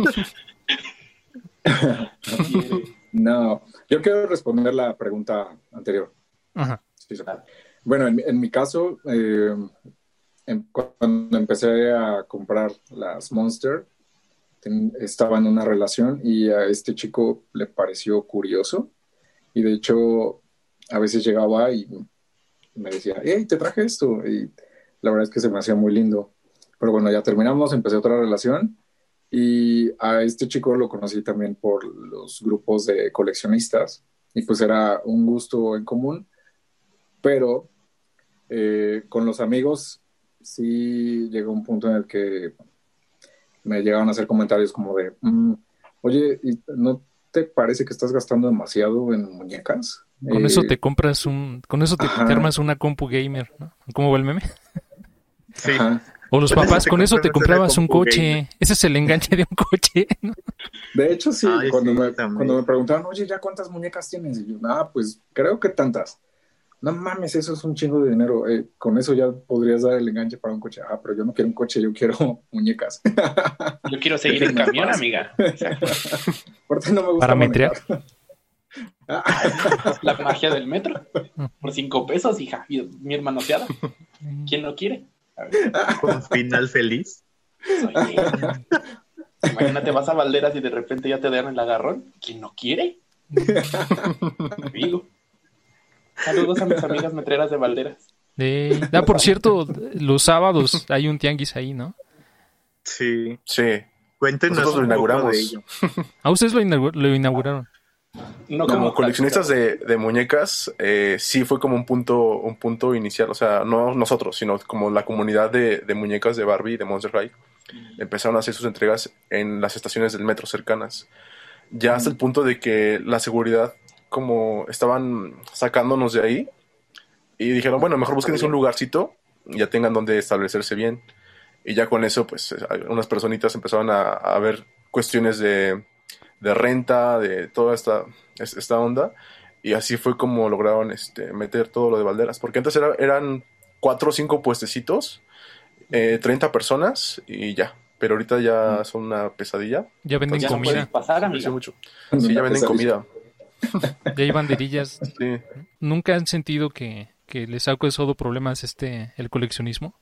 Quiere. No, yo quiero responder la pregunta anterior. Ajá. Sí, sí. Bueno, en, mi- en mi caso, eh, en- cuando empecé a comprar las Monster, ten- estaba en una relación y a este chico le pareció curioso. Y de hecho, a veces llegaba y me decía, hey, te traje esto. Y la verdad es que se me hacía muy lindo. Pero bueno, ya terminamos, empecé otra relación. Y a este chico lo conocí también por los grupos de coleccionistas. Y pues era un gusto en común. Pero eh, con los amigos sí llegó un punto en el que me llegaban a hacer comentarios como de, "Mm, oye, ¿y ¿no te parece que estás gastando demasiado en muñecas? Con Eh, eso te compras un, con eso te, Ajá. te armas una compu gamer, ¿no? ¿Cómo va el meme? Sí. ajá. O los Con eso papás, te con eso te comprabas comprabas una un compu coche. gamer. Ese es el enganche de un coche, ¿no? De hecho, sí, Ay, cuando, sí, me, también. cuando me preguntaban, oye, ¿ya cuántas muñecas tienes? Y yo, ah, pues creo que tantas. No mames, eso es un chingo de dinero. Eh, con eso ya podrías dar el enganche para un coche. Ah, pero yo no quiero un coche, yo quiero muñecas. Yo quiero seguir en Más camión, fácil. amiga. Aparte no me gusta Parametrear. manejar. La magia del metro. Por cinco pesos, hija. Y mi hermanoseada. ¿Quién lo quiere? A ver, Con final feliz. oye. Imagínate, vas a Valderas y de repente ya te dan el agarrón. ¿Quién no quiere? Amigo. Saludos a mis amigas metreras de Valderas. Eh, ah, por cierto, los sábados hay un tianguis ahí, ¿no? Sí. Sí. Cuéntenos Nosotros lo un poco inauguramos. de ello. Ah, ustedes lo, inaugu- lo inauguraron. No Como como coleccionistas de, de muñecas, eh, sí fue como un punto, un punto inicial, o sea, no nosotros, sino como la comunidad de, de muñecas de Barbie, de Monster High, empezaron a hacer sus entregas en las estaciones del metro cercanas. Ya hasta el punto de que la seguridad, como estaban sacándonos de ahí, y dijeron, bueno, mejor busquen un lugarcito ya tengan donde establecerse bien. Y ya con eso, pues, unas personitas empezaron a, a ver cuestiones de, de renta, de toda esta, esta onda. Y así fue como lograron este, meter todo lo de Valderas. Porque antes era, eran cuatro o cinco puestecitos, eh, treinta personas y ya. Pero ahorita ya son una pesadilla. Ya venden Ya no comida. puedes pasar, Creció amiga. mucho. Sí, ya venden comida. Ya hay banderillas. Sí. ¿Nunca han sentido que, que les ha causado problemas este el coleccionismo?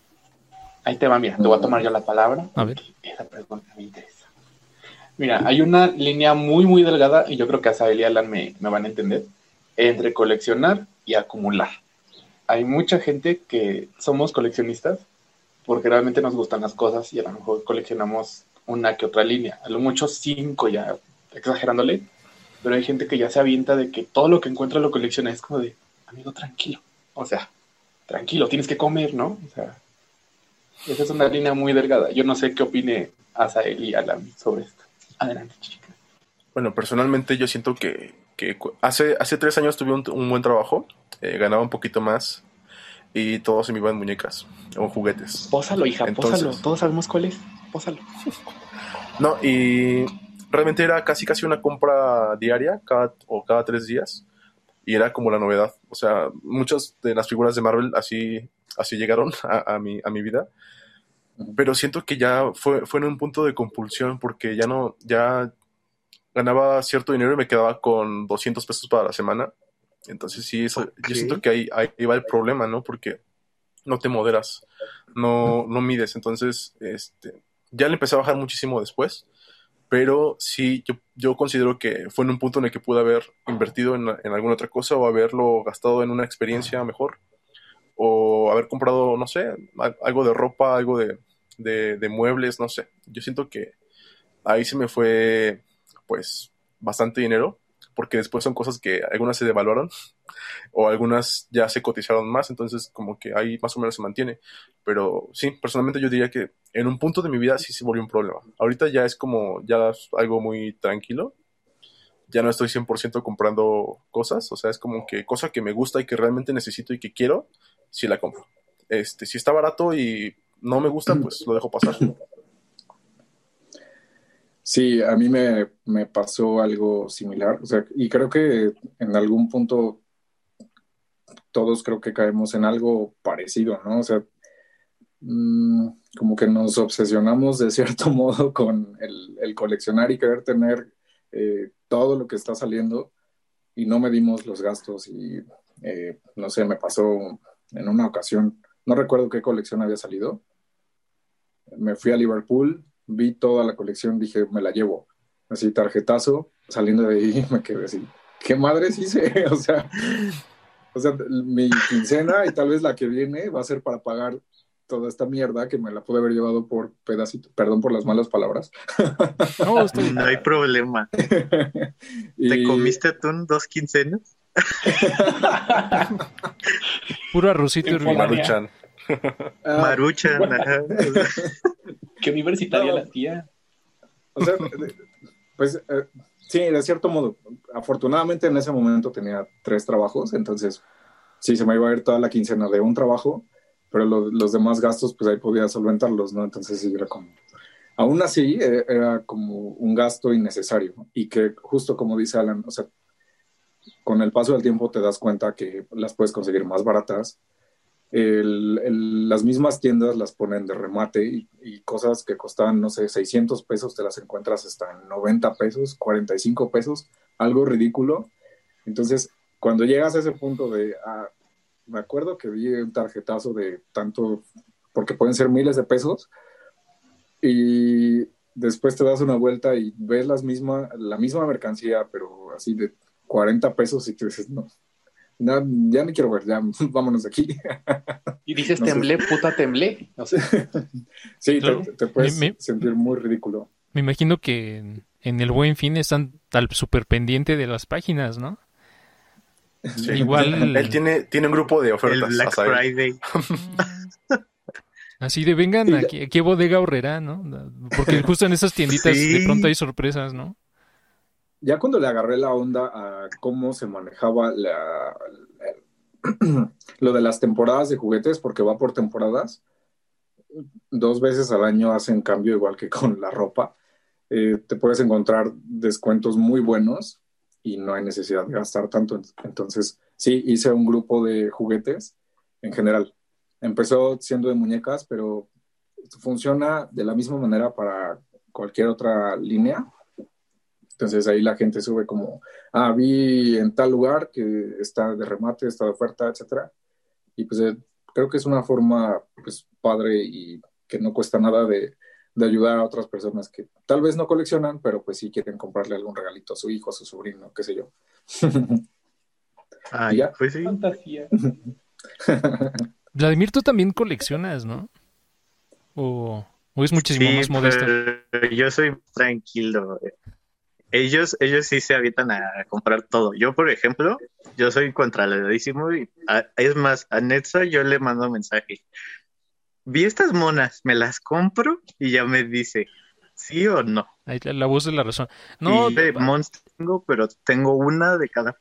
Ahí te va, mira, te voy a tomar yo la palabra. A ver. Esa pregunta me interesa. Mira, hay una línea muy, muy delgada, y yo creo que Asael y Alan me, me van a entender, entre coleccionar y acumular. Hay mucha gente que somos coleccionistas porque realmente nos gustan las cosas y a lo mejor coleccionamos una que otra línea, a lo mucho cinco ya, exagerándole, pero hay gente que ya se avienta de que todo lo que encuentra lo colecciona. Es como de, amigo, tranquilo, o sea, tranquilo, tienes que comer, ¿no? O sea, esa es una línea muy delgada. Yo no sé qué opine Asael y Alan sobre esto. Adelante, chicas. Bueno, personalmente yo siento que, que hace, hace tres años tuve un, un buen trabajo, eh, ganaba un poquito más y todo se me iba en muñecas o juguetes. Pósalo, hija, Entonces, pósalo. Todos sabemos cuál es. Pósalo. No, y realmente era casi casi una compra diaria cada, o cada tres días y era como la novedad. O sea, muchas de las figuras de Marvel así, así llegaron a, a, mi, a mi vida. Pero siento que ya fue, fue en un punto de compulsión porque ya no, ya ganaba cierto dinero y me quedaba con doscientos pesos para la semana. Entonces sí, eso, Okay. yo siento que ahí, ahí va el problema, ¿no? Porque no te moderas, no, no mides. Entonces, este, ya le empecé a bajar muchísimo después, pero sí, yo, yo considero que fue en un punto en el que pude haber invertido en, en alguna otra cosa o haberlo gastado en una experiencia mejor. O haber comprado, no sé, algo de ropa, algo de, de, de muebles, no sé. Yo siento que ahí se me fue, pues, bastante dinero, porque después son cosas que algunas se devaluaron o algunas ya se cotizaron más, entonces como que ahí más o menos se mantiene. Pero sí, personalmente yo diría que en un punto de mi vida sí se volvió un problema. Ahorita ya es como, ya es algo muy tranquilo. Ya no estoy cien por ciento comprando cosas, o sea, es como que cosa que me gusta y que realmente necesito y que quiero, sí la compro. Este, si está barato y no me gusta, pues lo dejo pasar. Sí, a mí me, me pasó algo similar, o sea, y creo que en algún punto todos creo que caemos en algo parecido, ¿no? O sea, mmm, como que nos obsesionamos de cierto modo con el, el coleccionar y querer tener eh, todo lo que está saliendo y no medimos los gastos y, eh, no sé, me pasó en una ocasión, no recuerdo qué colección había salido, me fui a Liverpool, vi toda la colección, dije, me la llevo, así tarjetazo, saliendo de ahí me quedé así, ¿qué madres hice? o sea, o sea, mi quincena y tal vez la que viene va a ser para pagar toda esta mierda que me la pude haber llevado por pedacito, perdón por las malas palabras. No, estoy... No hay problema. y... ¿Te comiste atún dos quincenas? Puro arrocito y Maruchan. Ah, Maruchan. bueno. Ajá. Qué universitaria No. la tía. O sea, pues eh, sí, de cierto modo. Afortunadamente en ese momento tenía tres trabajos, entonces sí, se me iba a ir toda la quincena de un trabajo, pero lo, los demás gastos, pues ahí podía solventarlos, ¿no? Entonces sí, era como... Aún así, eh, era como un gasto innecesario y que justo como dice Alan, o sea, con el paso del tiempo te das cuenta que las puedes conseguir más baratas. El, el, las mismas tiendas las ponen de remate y, y cosas que costaban, no sé, seiscientos pesos te las encuentras hasta en noventa pesos, cuarenta y cinco pesos, algo ridículo. Entonces, cuando llegas a ese punto de, ah, me acuerdo que vi un tarjetazo de tanto, porque pueden ser miles de pesos, y después te das una vuelta y ves las misma, la misma mercancía, pero así de cuarenta pesos y te dices, no. No, ya me quiero ver, ya vámonos de aquí. Y dices, No sé. temblé, puta, temblé. No sé. Sí, Claro. te, te puedes Me- me- sentir muy ridículo. Me imagino que en, en el Buen Fin están al súper pendiente de las páginas, ¿no? Sí. Igual- Él tiene, tiene un grupo de El ofertas. Black hasta él. Friday. Así de vengan aquí, aquí a Bodega Aurrerá, ¿no? Porque justo en esas tienditas Sí. de pronto hay sorpresas, ¿no? Ya cuando le agarré la onda a cómo se manejaba la, la- lo de las temporadas de juguetes, porque va por temporadas. Dos veces al año hacen cambio, igual que con la ropa. Eh, te puedes encontrar descuentos muy buenos y no hay necesidad de gastar tanto. Entonces, sí, hice un grupo de juguetes en general. Empezó siendo de muñecas, pero funciona de la misma manera para cualquier otra línea. Entonces ahí la gente sube como, ah, vi en tal lugar que está de remate, está de oferta, etcétera. Y pues eh, creo que es una forma pues padre y que no cuesta nada de, de ayudar a otras personas que tal vez no coleccionan, pero pues sí quieren comprarle algún regalito a su hijo, a su sobrino, qué sé yo. Ay, ¿Ya? pues sí. Fantasía. Vladimir, tú también coleccionas, ¿no? O, o es muchísimo Sí, más modesto. pero yo soy tranquilo. Ellos, ellos sí se avientan a comprar todo. Yo, por ejemplo, yo soy contrariadísimo y a- es más, a Netza yo le mando mensaje. Vi estas monas, me las compro y ya me dice sí o no. Ahí la, la voz de la razón. No, Y de va- Monster tengo, pero tengo una de cada,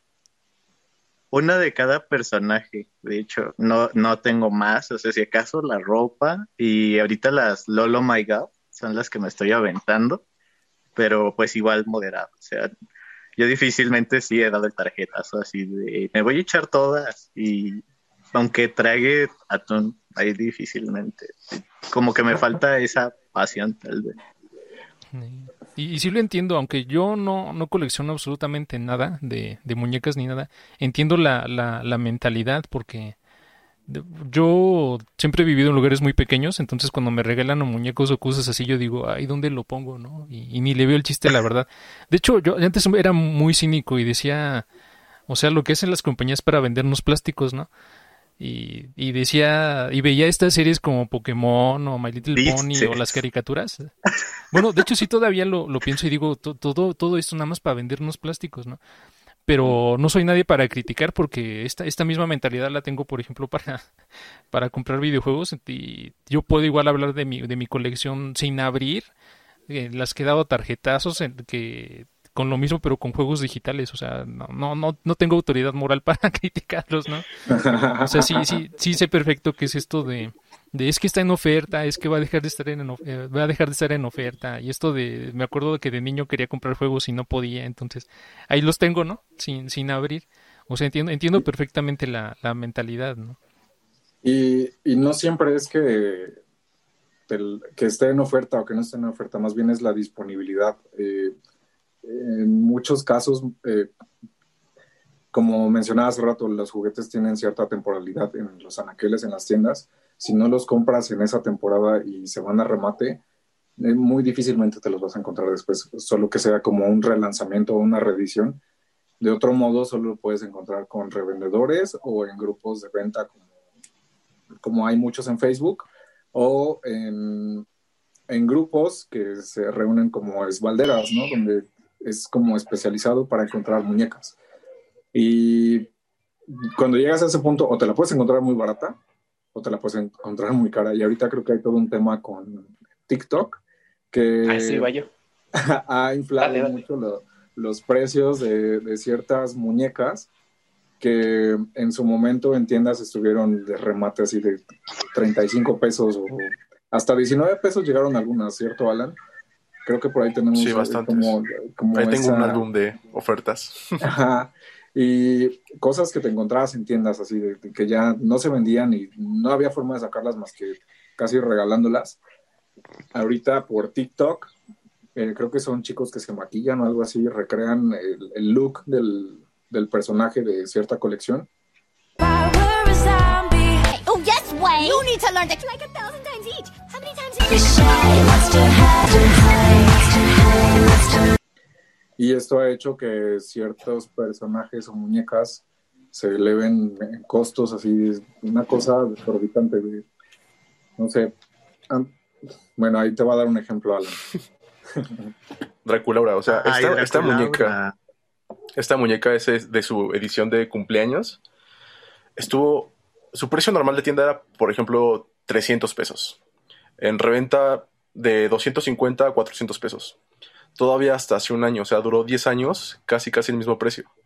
una de cada personaje. De hecho, no, no tengo más. O sea, si acaso la ropa y ahorita las Lolo My God son las que me estoy aventando, pero pues igual moderado. O sea, yo difícilmente sí he dado el tarjetazo así de me voy a echar todas y aunque trague atún, ahí difícilmente. Como que me falta esa pasión tal vez. Y, y sí lo entiendo, aunque yo no, no colecciono absolutamente nada de, de muñecas ni nada, entiendo la, la, la mentalidad porque de- yo siempre he vivido en lugares muy pequeños, entonces cuando me regalan muñecos o cosas así, yo digo, ay, ¿dónde lo pongo, no? Y, y ni le veo el chiste, la verdad. De hecho, yo antes era muy cínico y decía, o sea, lo que hacen las compañías para vendernos plásticos, ¿no? Y, y decía, y veía estas series como Pokémon o My Little Pony Dices. o las caricaturas. Bueno, de hecho sí todavía lo, lo pienso y digo, to- todo, todo esto nada más para vendernos plásticos, ¿no? Pero no soy nadie para criticar porque esta, esta misma mentalidad la tengo, por ejemplo, para, para comprar videojuegos y yo puedo igual hablar de mi, de mi colección sin abrir, eh, las que he dado tarjetazos en que con lo mismo pero con juegos digitales, o sea, no, no, no, no tengo autoridad moral para criticarlos, ¿no? O sea, sí, sí, sí sé perfecto que es esto de, de es que está en oferta, es que va a dejar de estar en, of- eh, va a dejar de estar en oferta. Y esto de, me acuerdo de que de niño quería comprar juegos y no podía, entonces ahí los tengo, ¿no? Sin, sin abrir. O sea, entiendo, entiendo perfectamente la, la mentalidad, ¿no? Y, y no siempre es que, el- que esté en oferta o que no esté en oferta, más bien es la disponibilidad. Eh, en muchos casos, eh, como mencionaba hace rato, los juguetes tienen cierta temporalidad en los anaqueles, en las tiendas. Si no los compras en esa temporada y se van a remate, eh, muy difícilmente te los vas a encontrar después, solo que sea como un relanzamiento o una reedición. De otro modo, solo lo puedes encontrar con revendedores o en grupos de venta, como, como hay muchos en Facebook, o en, en grupos que se reúnen como esbalderas, ¿no? Donde es como especializado para encontrar muñecas. Y cuando llegas a ese punto, o te la puedes encontrar muy barata, o te la puedes encontrar muy cara. Y ahorita creo que hay todo un tema con TikTok que Ah, sí, vaya. ha inflado Dale, dale. mucho lo- los precios de, de ciertas muñecas que en su momento en tiendas estuvieron de remate así de treinta y cinco pesos o hasta diecinueve pesos llegaron algunas, ¿cierto, Alan? Creo que por ahí tenemos Sí, eh, bastantes. como, como Ahí tengo un esa- álbum de ofertas. Ajá. Y cosas que te encontrabas en tiendas así, de, de que ya no se vendían y no había forma de sacarlas más que casi regalándolas. Ahorita por TikTok, eh, creo que son chicos que se maquillan o algo así, recrean el, el look del, del personaje de cierta colección. Oh, yes, Wayne. You need to learn that like a thousand times each. How many times each? Y esto ha hecho que ciertos personajes o muñecas se eleven en costos así, una cosa exorbitante. De, no sé. Ah, bueno, ahí te va a dar un ejemplo, Alan. Draculaura, o sea, Ay, esta, esta Draculaura. muñeca, esta muñeca es es de su edición de cumpleaños. Estuvo, su precio normal de tienda era, por ejemplo, trescientos pesos. En reventa de doscientos cincuenta a cuatrocientos pesos. Todavía hasta hace un año, o sea, duró diez años, casi casi el mismo precio.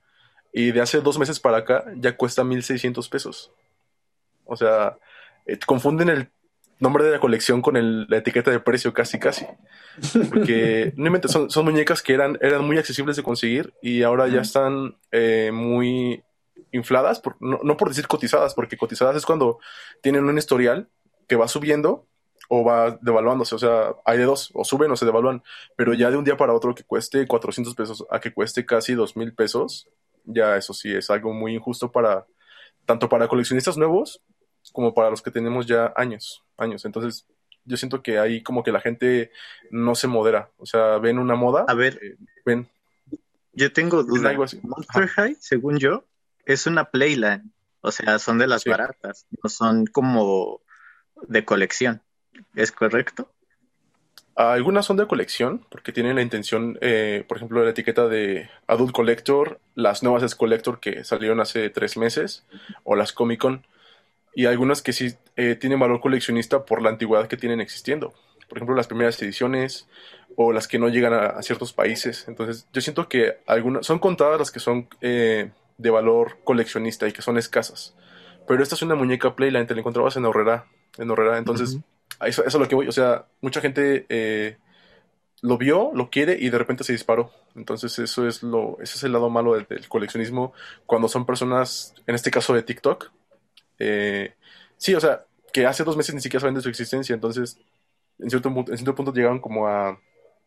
y de hace dos meses para acá ya cuesta mil seiscientos pesos. O sea, eh, confunden el nombre de la colección con el, la etiqueta de precio casi casi. Porque no inventes, son, son muñecas que eran, eran muy accesibles de conseguir y ahora ya están eh, muy infladas, por, no, no por decir cotizadas, porque cotizadas es cuando tienen un historial que va subiendo o va devaluándose. O sea, hay de dos, o suben o se devalúan. Pero ya de un día para otro que cueste cuatrocientos pesos a que cueste casi dos mil pesos, ya eso sí es algo muy injusto para tanto para coleccionistas nuevos como para los que tenemos ya años, años. Entonces, yo siento que ahí como que la gente no se modera. O sea, ven una moda. A ver, eh, ven. Yo tengo ven duda. algo así. Monster Ajá. High, según yo, es una Playland. O sea, son de las Sí. baratas. No son como de colección. ¿Es correcto? Algunas son de colección, porque tienen la intención, eh, por ejemplo, la etiqueta de Adult Collector, las nuevas es Collector que salieron hace tres meses, o las Comic Con, y algunas que sí eh, tienen valor coleccionista por la antigüedad que tienen existiendo. Por ejemplo, las primeras ediciones, o las que no llegan a, a ciertos países. Entonces, yo siento que algunas, son contadas las que son eh, de valor coleccionista y que son escasas. Pero esta es una muñeca Playland, te la encontrabas en Horrera, en Horrera, entonces... Ujú. A Eso, eso es lo que voy, o sea, mucha gente eh, lo vio, lo quiere y de repente se disparó. Entonces eso es lo, ese es el lado malo del, del coleccionismo cuando son personas, en este caso de TikTok. Eh, sí, o sea, que hace dos meses ni siquiera saben de su existencia, entonces en cierto, pu- en cierto punto llegaron como a,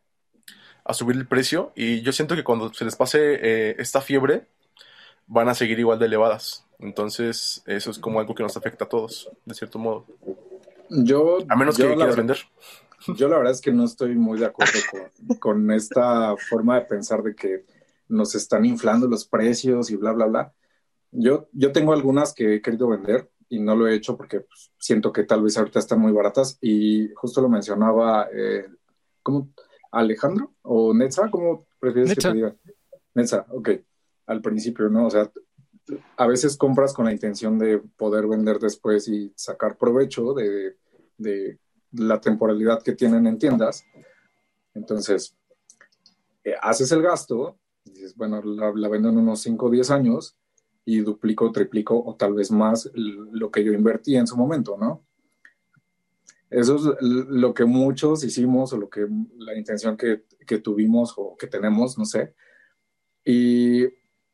a subir el precio y yo siento que cuando se les pase eh, esta fiebre van a seguir igual de elevadas. Entonces eso es como algo que nos afecta a todos, de cierto modo. Yo, A menos yo que la quieras verdad, vender. yo la verdad es que no estoy muy de acuerdo con, con esta forma de pensar de que nos están inflando los precios y bla, bla, bla. Yo, yo tengo algunas que he querido vender y no lo he hecho porque pues, siento que tal vez ahorita están muy baratas y justo lo mencionaba, eh, ¿cómo? ¿Alejandro o Netza? ¿Cómo prefieres Netza. que te diga? Netza, ok. Al principio, ¿no? O sea, a veces compras con la intención de poder vender después y sacar provecho de, de la temporalidad que tienen en tiendas. Entonces, eh, haces el gasto, dices, bueno, la, la vendo en unos cinco o diez años y duplico, triplico o tal vez más lo que yo invertí en su momento, ¿no? Eso es lo que muchos hicimos o lo que la intención que, que tuvimos o que tenemos, no sé. Y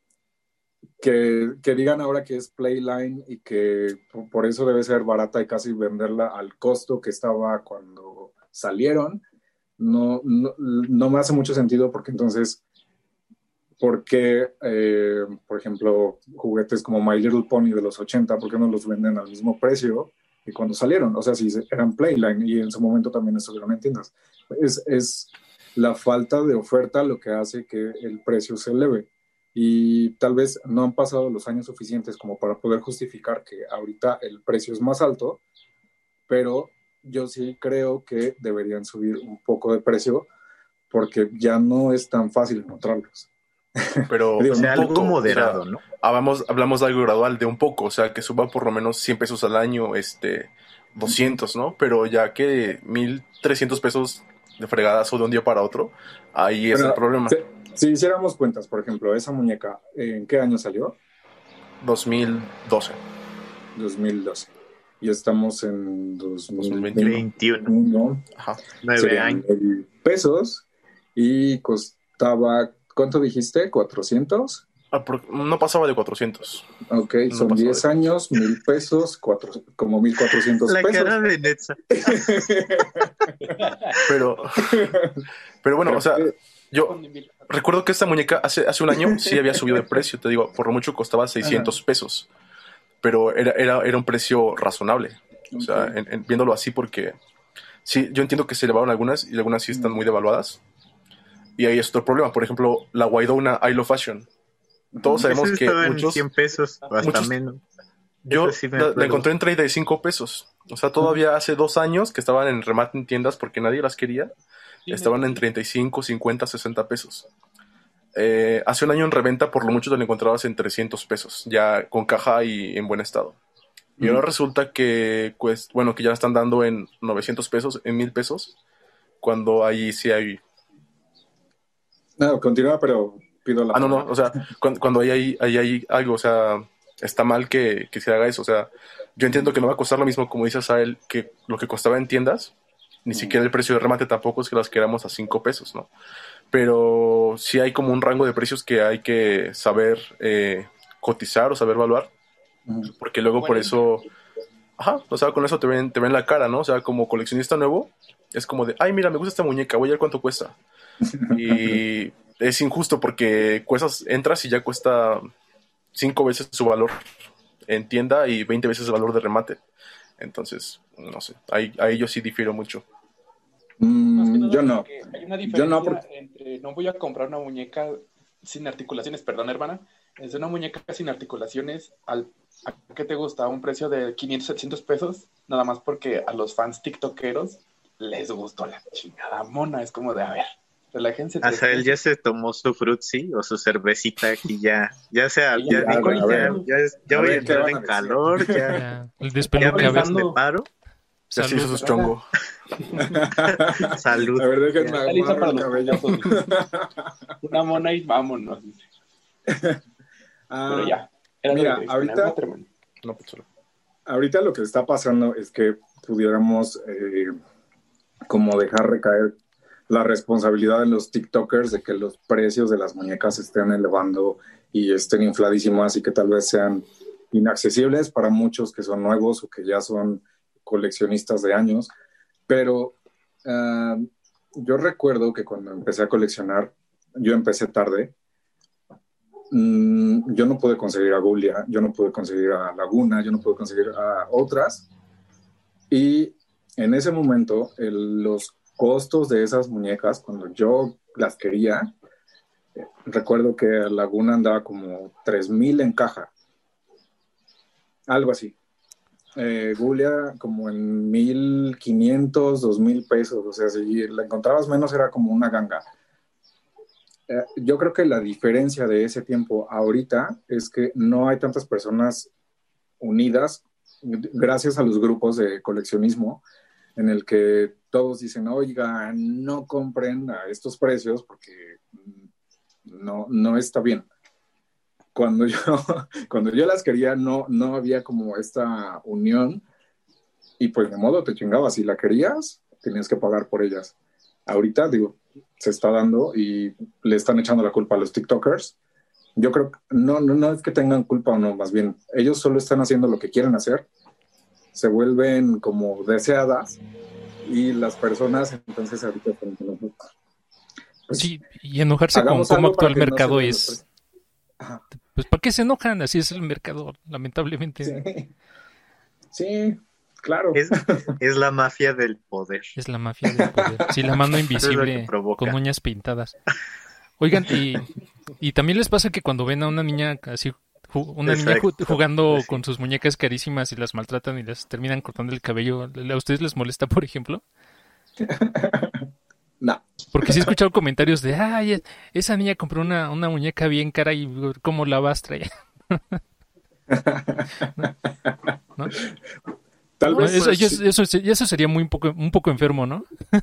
que, que digan ahora que es Playline y que por, por eso debe ser barata y casi venderla al costo que estaba cuando salieron, no, no, no me hace mucho sentido porque entonces, ¿por qué, eh, por ejemplo, juguetes como My Little Pony de los ochenta, por qué no los venden al mismo precio que cuando salieron? O sea, si eran Playline y en su momento también estuvieron en tiendas. Es, es la falta de oferta lo que hace que el precio se eleve. Y tal vez no han pasado los años suficientes como para poder justificar que ahorita el precio es más alto, pero yo sí creo que deberían subir un poco de precio porque ya no es tan fácil encontrarlos. Pero Digo, O sea, un algo poco, moderado, o sea, ¿no? hablamos, hablamos de algo gradual, de un poco, o sea, que suba por lo menos cien pesos al año, este, doscientos, ¿no? Pero ya que mil trescientos pesos de fregadas o de un día para otro, ahí es Pero, el problema. si, si hiciéramos cuentas, por ejemplo, esa muñeca, ¿en qué año salió? dos mil doce. dos mil doce. Y estamos en dos mil veintiuno. veintiuno. Ajá. Nueve Serían años. mil pesos y costaba, ¿cuánto dijiste? ¿cuatrocientos? Ah, por- no pasaba de cuatrocientos. Ok, No son pasaba diez de- años, mil pesos, cuatro, como mil cuatrocientos La pesos. cara de Netza. Pero, pero bueno, o sea, yo recuerdo que esta muñeca hace, hace un año sí había subido de precio, te digo, por lo mucho costaba seiscientos pesos, pero era, era, era un precio razonable, o sea, Ok. en- en- viéndolo así porque sí, yo entiendo que se elevaron algunas y algunas sí están muy devaluadas y ahí es otro problema, por ejemplo, la Guaidona I Love Fashion, todos sabemos Ese que estaba en muchos, cien pesos o hasta muchos- menos. yo Eso sí me la, la acuerdo. encontré en treinta y cinco pesos, o sea, todavía hace dos años que estaban en remate en tiendas porque nadie las quería, estaban en treinta y cinco, cincuenta, sesenta pesos. Eh, hace un año en reventa por lo mucho te lo encontrabas en trescientos pesos, ya con caja y en buen estado. Y ahora resulta que, pues, bueno, que ya la están dando en novecientos pesos, en mil pesos, cuando ahí sí hay... No, continúa, pero pido la Ah, no, no, palabra. o sea, cuando, cuando hay, hay, hay, hay algo, o sea, está mal que, que se haga eso, o sea, yo entiendo que no va a costar lo mismo, como dices a él, que lo que costaba en tiendas, ni siquiera el precio de remate tampoco es que las queramos a cinco pesos, ¿no? Pero sí hay como un rango de precios que hay que saber eh, cotizar o saber evaluar, porque luego por eso, ajá, o sea, con eso te ven, te ven la cara, ¿no? O sea, como coleccionista nuevo, es como de, ay, mira, me gusta esta muñeca, voy a ver cuánto cuesta. Y es injusto porque cuestas, entras y ya cuesta cinco veces su valor en tienda y veinte veces el valor de remate. Entonces, no sé, ahí, ahí yo sí difiero mucho. Mm, yo no. Hay una diferencia Yo no, porque... entre no voy a comprar una muñeca sin articulaciones, perdón, hermana, es una muñeca sin articulaciones al ¿a qué te gusta? A un precio de quinientos, setecientos pesos, nada más porque a los fans tiktokeros les gustó la chingada mona. Es como de, a ver, relájense. Hasta él ya se tomó su frutzi o su cervecita aquí ya, ya sea, ya, ya, dijo, a ver, ya, ya, ya a voy a ver, ¿qué entrar van en a decir? calor, ya, Ya, el ya despeluque. me pensando. paro. Ya se hizo Salud. su chongo. Salud. A ver, déjenme Está lista agarrar para el los cabello. payasos. Una mona y vámonos. Ah, Pero ya. Era mira, lo de- ahorita- hermano. No, pues solo. ahorita lo que está pasando es que pudiéramos eh, como dejar recaer la responsabilidad de los TikTokers de que los precios de las muñecas se estén elevando y estén infladísimas y que tal vez sean inaccesibles para muchos que son nuevos o que ya son coleccionistas de años. Pero uh, yo recuerdo que cuando empecé a coleccionar, yo empecé tarde. Mm, yo no pude conseguir a Gulia, yo no pude conseguir a Laguna, yo no pude conseguir a otras. Y en ese momento, el, los costos de esas muñecas, cuando yo las quería, eh, recuerdo que Laguna andaba como tres mil en caja. Algo así. Eh, Gulia como en mil quinientos, dos mil pesos. O sea, si la encontrabas menos era como una ganga. Eh, yo creo que la diferencia de ese tiempo ahorita es que no hay tantas personas unidas gracias a los grupos de coleccionismo en el que todos dicen, oiga, no compren a estos precios porque no, no está bien. Cuando yo, cuando yo las quería no, no había como esta unión y pues de modo te chingabas. Si la querías, tenías que pagar por ellas. Ahorita, digo, se está dando y le están echando la culpa a los TikTokers. Yo creo que no, no, no es que tengan culpa o no, más bien, ellos solo están haciendo lo que quieren hacer, se vuelven como deseadas y las personas entonces ahorita están como, pues, Sí, y enojarse con hagamos cómo algo actúa para el que no mercado se den es... los precios. Ajá. Pues ¿para qué se enojan? Así es el mercado, lamentablemente. Sí, sí, claro. Es, es la mafia del poder. Es la mafia del poder. Sí, la mano Eso es lo invisible que provoca. con uñas pintadas. Oigan, y, y también les pasa que cuando ven a una niña así, ju- una niña ju- Exacto. jugando Sí. con sus muñecas carísimas y las maltratan y las terminan cortando el cabello, ¿a ustedes les molesta, por ejemplo? No. Porque sí he escuchado comentarios de, ay, esa niña compró una, una muñeca bien cara y cómo la vas a traer. ¿No? Tal No, vez eso, pues, eso, eso, eso sería muy un poco, un poco enfermo, ¿no?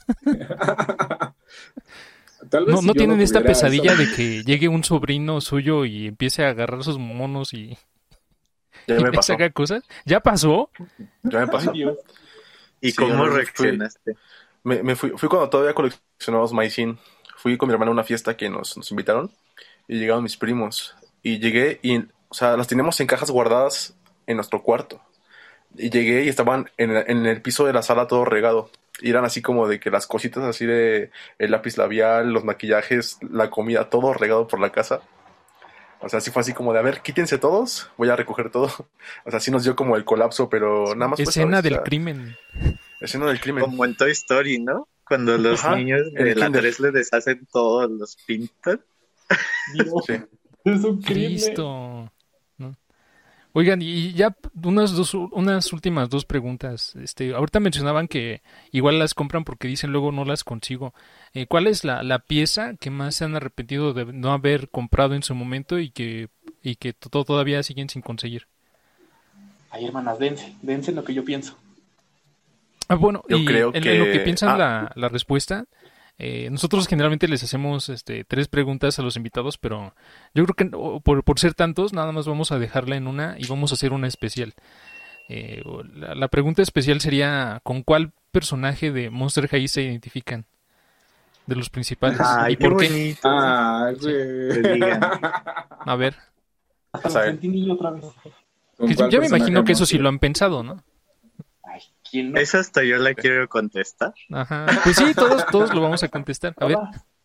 tal vez No, si no yo tienen esta tuviera pesadilla esa- de que llegue un sobrino suyo y empiece a agarrar sus monos y, Ya y me les pasó. haga cosas. ¿Ya pasó? Ya me pasó. Dios. ¿Y Sí, cómo yo fui- reaccionaste? Me, me fui, fui cuando todavía coleccionábamos maicín. Fui con mi hermana a una fiesta que nos, nos invitaron y llegaron mis primos. Y llegué y, o sea, las teníamos en cajas guardadas en nuestro cuarto. Y llegué y estaban en, el- en el piso de la sala todo regado. Y eran así como de que las cositas así de el lápiz labial, los maquillajes, la comida, todo regado por la casa. O sea, sí fue así como de, a ver, quítense todos, voy a recoger todo. O sea, sí nos dio como el colapso, pero nada más fue Escena esa vez, del o sea, crimen. escena del crimen. Como en Toy Story, ¿no? Cuando los Ajá, niños en de el la kinder. tres le deshacen todo, los pintan. Dios. Sí. Es un crimen. Cristo. ¿No? Oigan, y ya unas dos, unas últimas dos preguntas. Este, ahorita mencionaban que igual las compran porque dicen luego no las consigo. Eh, ¿Cuál es la, la pieza que más se han arrepentido de no haber comprado en su momento y que y que to- todavía siguen sin conseguir? Ay, hermanas, dense, dense en lo que yo pienso. Ah, bueno, Yo y creo en, que- en lo que piensan ah. la, la respuesta, Eh, nosotros generalmente les hacemos este, tres preguntas a los invitados, pero yo creo que oh, por, por ser tantos, nada más vamos a dejarla en una y vamos a hacer una especial. Eh, la, la pregunta especial sería, ¿con cuál personaje de Monster High se identifican? De los principales. Ay, ¿y por qué qué? bonito. Ah, Que güey. digan. A ver. Hasta me sentí niño otra vez. ¿Con Que cuál ya me imagino personaje que eso no? sí lo han pensado, ¿no? Ay, ¿quién no? Esa hasta yo la quiero contestar. Ajá. Pues sí, todos, todos lo vamos a contestar. A ver.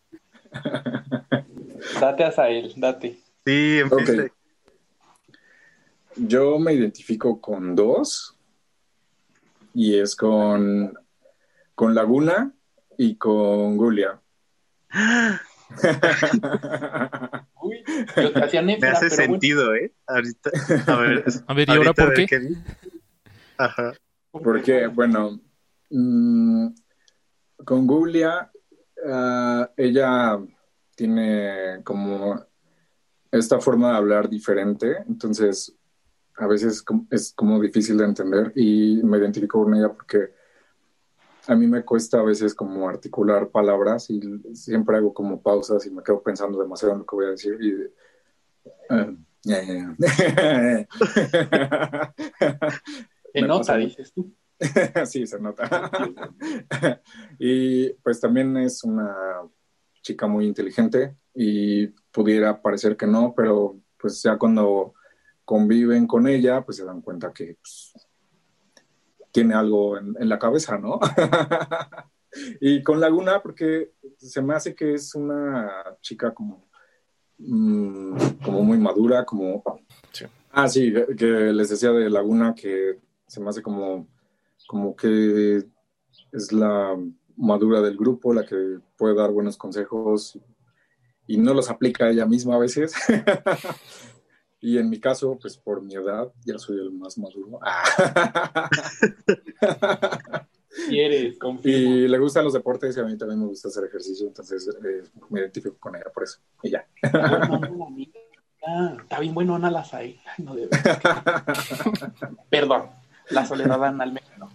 Date a Sael, date. Sí, empieza. Ok. Yo me identifico con dos. Y es con, con Laguna y con Gulia. Uy, yo te hacía Me néfera, hace pero sentido, ¿eh? Ahorita. A ver, A ver, ¿y ahora ahorita por a ver qué? dice. Ajá. bueno. Porque, bueno, mm, con Gulia, ah, ella tiene como esta forma de hablar diferente, entonces a veces com- es como difícil de entender y me identifico con ella porque a mí me cuesta a veces como articular palabras y siempre hago como pausas y me quedo pensando demasiado en lo que voy a decir y ah, ya, ya, ya. Se Me nota, pasa mucho. dices tú. Sí, se nota. Y pues también es una chica muy inteligente y pudiera parecer que no, pero pues ya cuando conviven con ella, pues se dan cuenta que pues, tiene algo en, en la cabeza, ¿no? Y con Laguna, porque se me hace que es una chica como, mm, como muy madura, como... Sí. Ah, sí, que, que les decía de Laguna que se me hace como, como que es la madura del grupo, la que puede dar buenos consejos y no los aplica ella misma a veces. Y en mi caso, pues por mi edad, ya soy el más maduro. Ah. ¿Quieres? Confirmo. Y le gustan los deportes y a mí también me gusta hacer ejercicio, entonces eh, me identifico con ella por eso. Y ya. Bueno, no, amiga. Ah, está bien bueno Ana la Sael. Ay, no debe. Perdón, la soledad anal me ganó.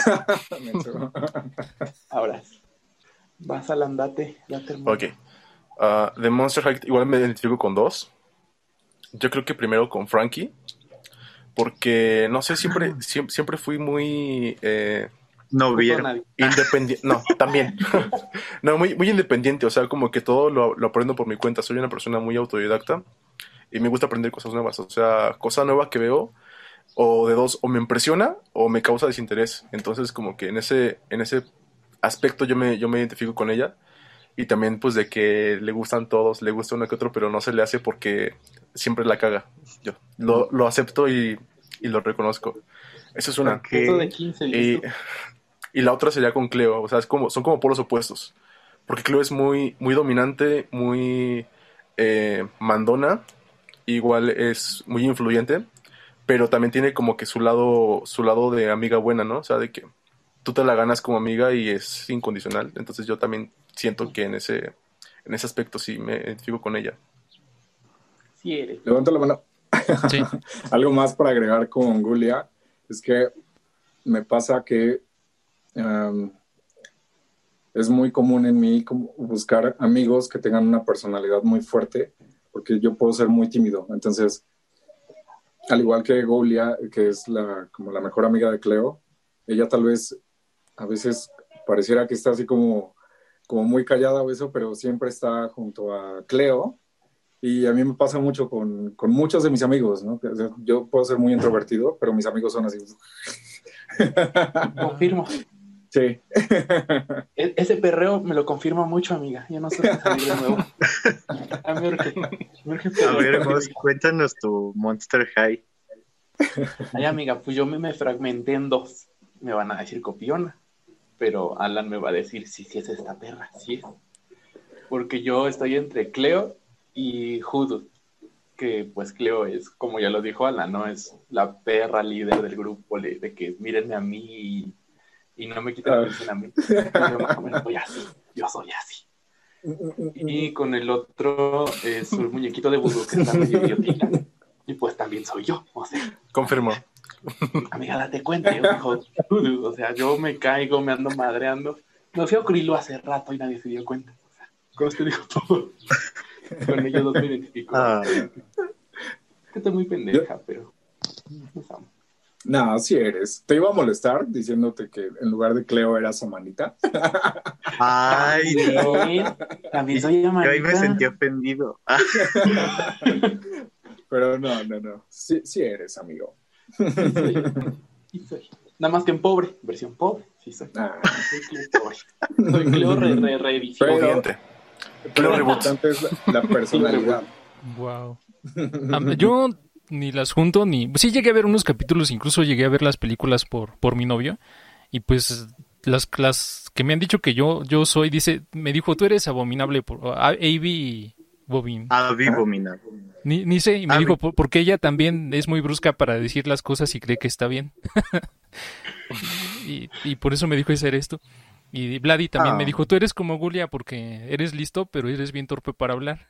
Ahora sí. Vas al andate, date hermano. Ok. Uh, de Monster High igual me identifico con dos. Yo creo que primero con Frankie. Porque, no sé, siempre, siempre, siempre fui muy... Eh, No vieron. Nadie. independiente. No, también. No, muy, muy independiente. O sea, como que todo lo, lo aprendo por mi cuenta. Soy una persona muy autodidacta. Y me gusta aprender cosas nuevas. O sea, cosa nueva que veo. O de dos, o me impresiona o me causa desinterés. Entonces, como que en ese, en ese aspecto yo me, yo me identifico con ella. Y también, pues, de que le gustan todos, le gusta uno que otro, pero no se le hace porque siempre la caga. Yo lo, lo acepto y, y lo reconozco. Eso es una. Ok. Eso de quince, Y, listo. y la otra sería con Cleo. O sea, es como, son como polos opuestos. Porque Cleo es muy, muy dominante, muy eh, mandona. Igual es muy influyente. Pero también tiene como que su lado, su lado de amiga buena, ¿no? O sea, de que tú te la ganas como amiga y es incondicional. Entonces yo también siento que en ese, en ese aspecto sí me identifico con ella. Si eres. Levanta la mano. Sí. Algo más para agregar con Gulia es que me pasa que um, es muy común en mí como buscar amigos que tengan una personalidad muy fuerte, porque yo puedo ser muy tímido. Entonces, al igual que Gulia, que es la, como la mejor amiga de Cleo, ella tal vez a veces pareciera que está así como, como muy callada o eso, pero siempre está junto a Cleo. Y a mí me pasa mucho con, con muchos de mis amigos, ¿no? O sea, yo puedo ser muy introvertido, pero mis amigos son así. Confirmo. Sí. E- ese perreo me lo confirma mucho, amiga. Yo no sé si salir de nuevo. A mí urge, me urge A ver, perreo. Mos, cuéntanos tu Monster High. Ay, amiga, pues yo me, me fragmenté en dos. Me van a decir copiona, pero Alan me va a decir si sí, sí es esta perra, sí es. Porque yo estoy entre Cleo y Hoodoo, que pues Cleo es, como ya lo dijo Alan, ¿no? Es la perra líder del grupo, de, de que mírenme a mí y, y no me quiten atención a mí. Yo más o menos soy así, yo soy así. Y con el otro es un muñequito de vudú que está medio idiotita. Y pues también soy yo, o sea. Confirmo. Amiga, date cuenta, yo dijo, o sea, yo me caigo, me ando madreando No fui a Krilo hace rato y nadie se dio cuenta. O sea, ¿cómo te digo todo? Con ellos dos me identifico. Ah. Que estoy muy pendeja, pero nos amo. No, sí eres. Te iba a molestar diciéndote que en lugar de Cleo eras Amanita. Ay, no. También, también soy Yo Amanita. ahí me sentí ofendido. Ah, Pero no, no, no. Sí, sí eres, amigo. Sí soy, sí soy. Nada más que en pobre, versión pobre. Sí soy. Ah, Soy Cleo pobre. Soy Cleo re, re, revisión. Pero- Obviamente. pero lo Reboot. importante es la, la personalidad. Wow. Yo ni las junto ni... Sí llegué a ver unos capítulos, incluso llegué a ver las películas por, por mi novio. Y pues las, las que me han dicho que yo, yo soy, dice, me dijo, tú eres abominable por... A- Avi Bobin. ah, vivo, mina. Ni, ni sé, y me Abby. dijo, "Por- porque ella también es muy brusca para decir las cosas y cree que está bien." y, y por eso me dijo hacer esto. Y Vladi también Ah. me dijo, tú eres como Gulia porque eres listo, pero eres bien torpe para hablar.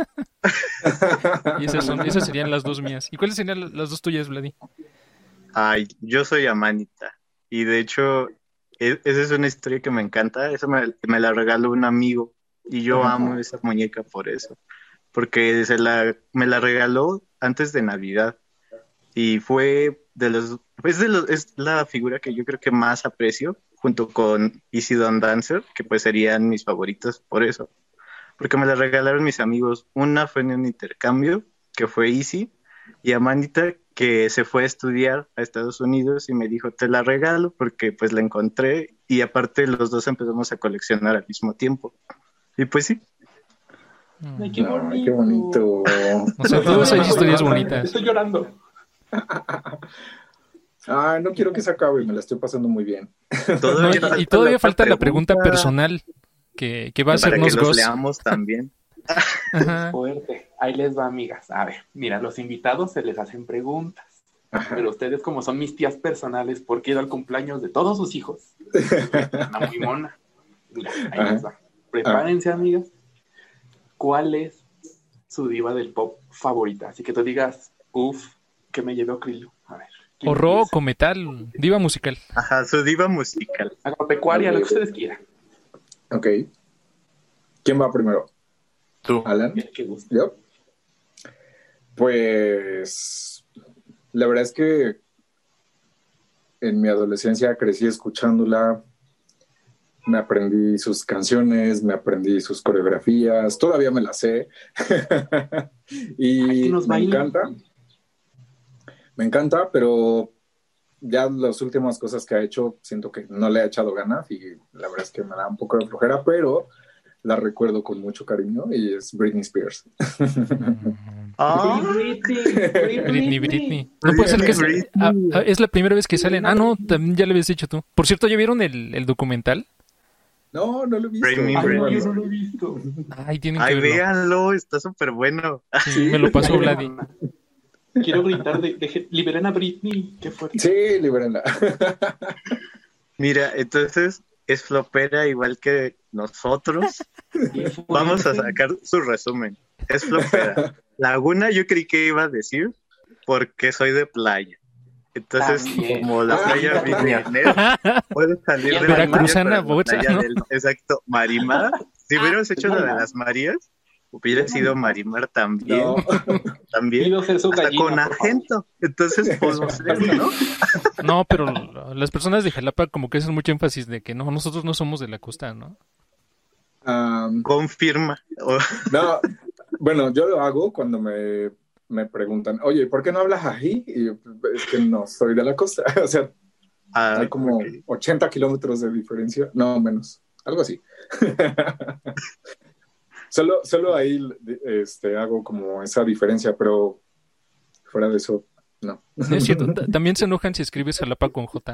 Y esas, son, esas serían las dos mías. ¿Y cuáles serían la- las dos tuyas, Vladi? Ay, yo soy Amanita. Y de hecho, e- esa es una historia que me encanta. Esa me, me la regaló un amigo. Y yo Ajá. amo esa muñeca por eso. Porque se la, me la regaló antes de Navidad. Y fue de los, es de los, es la figura que yo creo que más aprecio, junto con Easy Don Dancer, que pues serían mis favoritos por eso. Porque me la regalaron mis amigos. Una fue en un intercambio, que fue Easy, y Amanita, que se fue a estudiar a Estados Unidos y me dijo, te la regalo porque pues la encontré, y aparte los dos empezamos a coleccionar al mismo tiempo. Y pues sí. Ay, qué bonito. Ay, qué bonito. O sea, todas hay historias bonitas. Estoy llorando. Ay, no quiero que se acabe, me la estoy pasando muy bien. No, Todavía y, y todavía otra falta la pregunta personal que, que va a para que hacernos los Ghost. leamos también. Ajá. Fuerte. Ahí les va, amigas. A ver, mira, los invitados se les hacen preguntas. Ajá. Pero ustedes, como son mis tías personales, porque he ido al cumpleaños de todos sus hijos. Una muy mona. Mira, ahí Ajá. les va. Prepárense, amigas. ¿Cuál es su diva del pop favorita? Así que tú digas, uff, que me llevó Krilo. A ver. ¿quién O rock empieza? o metal, diva musical. Ajá, su diva musical. Agropecuaria, lo que ustedes quieran. Ok. ¿Quién va primero? Tú. ¿Alan? Qué gusto. ¿Yo? Pues la verdad es que en mi adolescencia crecí escuchándola, me aprendí sus canciones, me aprendí sus coreografías, todavía me las sé. Ay, Y que nos me baile. encanta. Me encanta, pero ya las últimas cosas que ha hecho siento que no le ha echado ganas y la verdad es que me da un poco de flojera, pero la recuerdo con mucho cariño y es Britney Spears. Ah, Britney, Britney. No puede ser que es, Britney. ah, ah, es la primera vez que salen. Ah, no, también ya lo habías dicho tú. Por cierto, ¿ya vieron el, el documental? No, no lo he visto. Britney, Ay, no, Britney. yo no lo he visto. Ay, tienen que Ay, verlo. véanlo, está súper bueno. Sí, me lo pasó Vladi. Quiero gritar de, de liberen a Britney. Qué fuerte. Sí, libérenla. Mira, entonces es flopera igual que nosotros. Qué fuerte. Vamos a sacar su resumen. Es flopera. Laguna yo creí que iba a decir porque soy de playa. Entonces, También. como la playa virreinera, puede salir de la Veracruzana, playa, pero la bocha, playa ¿no? del- exacto, Marimar. Si hubiéramos hecho la de las Marías, hubiera sido Marimar también. No. También. Pido ser su Hasta gallina, con por favor. acento. Entonces, pues, no sé, ¿no? No, pero las personas de Jalapa como que hacen mucho énfasis de que no, nosotros no somos de la costa, ¿no? Um, Confirma. O- no, bueno, yo lo hago cuando me, me preguntan, oye, ¿por qué no hablas ají? Y es que no soy de la costa. O sea, ah, hay como ok. ochenta kilómetros de diferencia. No, menos. Algo así. solo, solo ahí este, hago como esa diferencia, pero fuera de eso, no. Es cierto, ta- también se enojan si escribes Jalapa con J.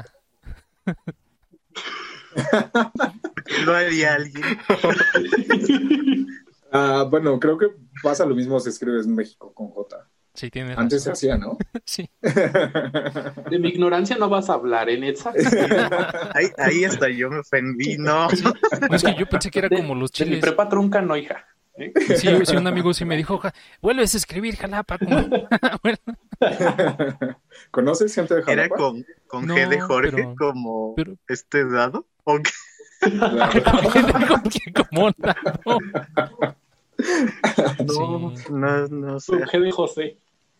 Lo haría alguien. Ah, bueno, creo que pasa lo mismo si escribes México con J. Sí, tienes Antes se razón. hacía, ¿no? Sí. De mi ignorancia no vas a hablar, ¿eh, Netza? Ahí, ahí hasta yo me ofendí, ¿no? No, es que yo pensé que era como los De mi chiles. prepa trunca, no, hija. ¿Eh? Sí, sí, un amigo sí me dijo, "Ja, vuelves a escribir Jalapa. Como... Bueno, ¿Conoces gente de Era Jalapa? con, con No, G de Jorge, pero- como pero- este dado. ¿O qué? Como nada. No, Sí. no, no sé. G de José.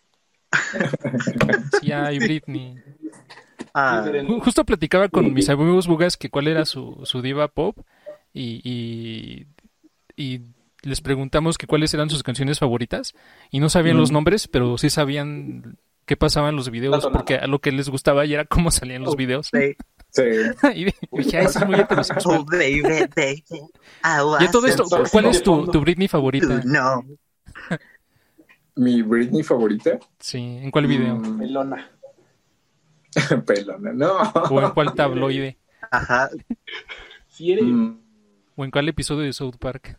Sí, ay, Britney. Ah, Ju- Justo platicaba con mis amigos bugas que cuál era su, su diva pop y, y, y les preguntamos que cuáles eran sus canciones favoritas y no sabían los nombres, pero sí sabían qué pasaba en los videos tonada. porque a lo que les gustaba y era cómo salían los videos. sí. Sí. Y dije, ay, eso es muy heterosexual. Oh, baby, baby. I Y a todo esto, Sexo ¿cuál de es tu, fondo. tu Britney favorita? No. Mi Britney favorita. Sí, ¿en cuál video? Mm, Melona. Pelona, no. ¿O en cuál tabloide? Ajá. Si eres. Mm, ¿O en cuál episodio de South Park?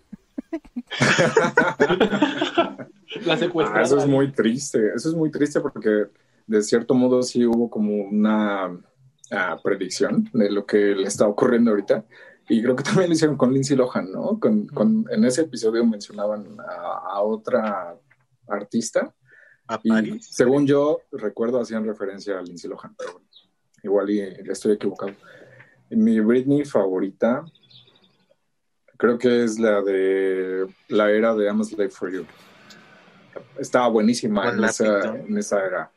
La ah, secuestrada. eso es muy triste. Eso es muy triste porque de cierto modo sí hubo como una ah, predicción de lo que le está ocurriendo ahorita. Y creo que también lo hicieron con Lindsay Lohan, ¿no? Con, con, en ese episodio mencionaban a, a otra artista. A Y Paris. según yo recuerdo hacían referencia a Lindsay Lohan, pero bueno, igual y estoy equivocado. Mi Britney favorita creo que es la de la era de I'm a Slave for You. Estaba buenísima Con en esa, lapito. en esa era.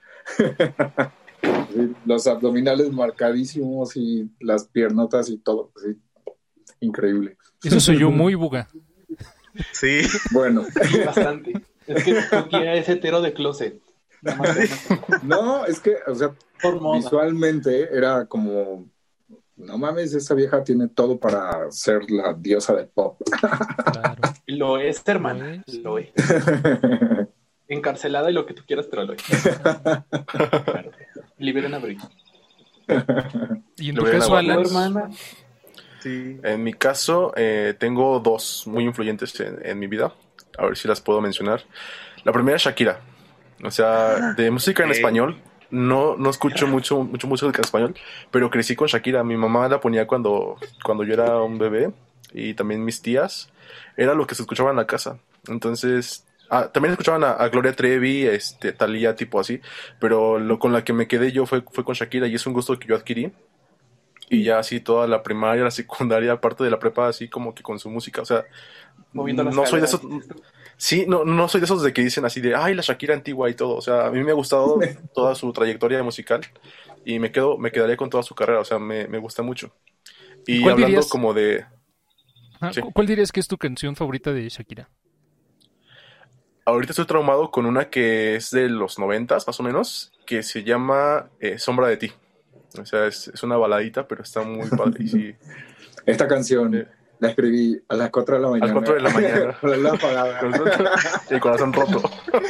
Sí, los abdominales marcadísimos y las piernotas y todo. Sí, increíble. Eso soy yo muy buga. Sí. Bueno, Sí, bastante. Es que tu tía es hetero de closet. Nada más por- no, es que, o sea, por moda. visualmente era como, no mames, esa vieja tiene todo para ser la diosa del pop. Claro. Lo es, hermana. Lo es. Lo es. Encarcelada y lo que tú quieras, pero lo es. Claro. Liberen a Britney. Y en Lo tu voy a caso, grabar. Alan, Tu hermana. Sí. En mi caso, eh, tengo dos muy influyentes en, en mi vida. A ver si las puedo mencionar. La primera es Shakira. O sea, de música en Ok. español. No, no escucho mucho, mucho música en español, pero crecí con Shakira. Mi mamá la ponía cuando, cuando yo era un bebé y también mis tías. Era lo que se escuchaba en la casa. Entonces, ah, también escuchaban a, a Gloria Trevi, este, Thalía, tipo así. Pero lo con la que me quedé yo fue, fue con Shakira y es un gusto que yo adquirí. Y ya así toda la primaria, la secundaria, parte de la prepa, así como que con su música. O sea, Moviendo las no soy de caderas. esos. Sí, no, no soy de esos de que dicen así de, ay, la Shakira antigua y todo. O sea, a mí me ha gustado toda su trayectoria musical y me quedo, me quedaría con toda su carrera. O sea, me, me gusta mucho. Y ¿Cuál hablando dirías? como de, ah, sí. ¿cu- ¿cuál dirías que es tu canción favorita de Shakira? ahorita estoy traumado con una que es de los noventas, más o menos, que se llama eh, Sombra de ti. O sea, es, es una baladita, pero está muy padre. Y sí, Esta canción Eh. la escribí a las cuatro de la mañana. cuatro de la mañana. Con la luz apagada. y el corazón roto.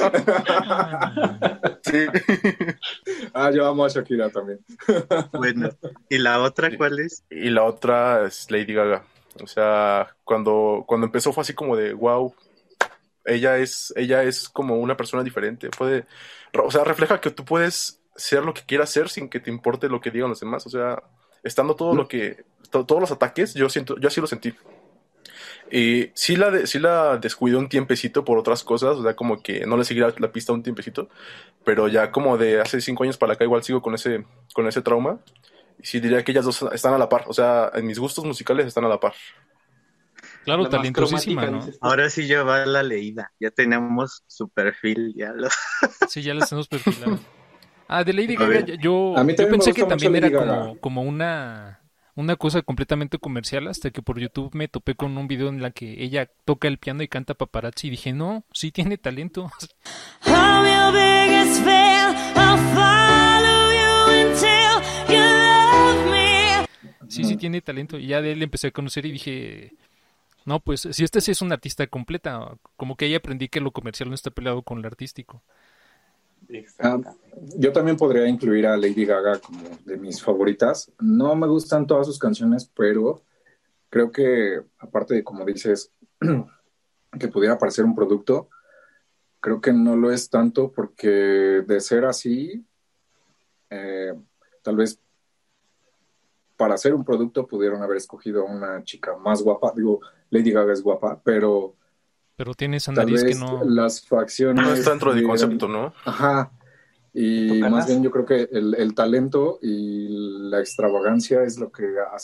Sí. Ah, yo amo a Shakira también. Bueno, ¿y la otra cuál es? Y la otra es Lady Gaga. O sea, cuando, cuando empezó fue así como de wow. Ella es, ella es como una persona diferente. Puede, o sea, refleja que tú puedes ser lo que quieras ser sin que te importe lo que digan los demás. O sea, estando todo lo que, to- todos los ataques, yo siento, yo así lo sentí. Y sí la, de, sí la descuidé un tiempecito por otras cosas, o sea, como que no le seguí la, la pista un tiempecito, pero ya como de hace cinco años para acá igual sigo con ese, con ese trauma. Y sí diría que ellas dos están a la par, o sea, en mis gustos musicales están a la par. Claro, La más talentosísima, cromática, ¿no? dices tú. Ahora sí ya va la leída. Ya tenemos su perfil, ya lo... Sí, ya las tenemos perfiladas. Ah, de Lady A Gaga, ver. yo, A mí yo también me pensé que gusta mucho también Lady era Gaga. como, como una, una cosa completamente comercial hasta que por YouTube me topé con un video en la que ella toca el piano y canta paparazzi y dije, no, sí tiene talento. I'm your biggest fan. I'll follow you until you love me. Sí, sí tiene talento. Y ya de él empecé a conocer y dije, no, pues si este sí es una artista completa, como que ahí aprendí que lo comercial no está peleado con lo artístico. Ah, Exacto. yo también podría incluir a Lady Gaga como de mis favoritas. No me gustan todas sus canciones, pero creo que, aparte de, como dices, que pudiera parecer un producto, creo que no lo es tanto porque de ser así, eh, tal vez para hacer un producto pudieron haber escogido a una chica más guapa. Digo, Lady Gaga es guapa, pero Pero tiene esa tal nariz vez que no... las facciones... No está dentro del dieron- concepto, ¿no? Ajá. Y Tu más canazo. bien yo creo que el, el talento y la extravagancia es lo que hace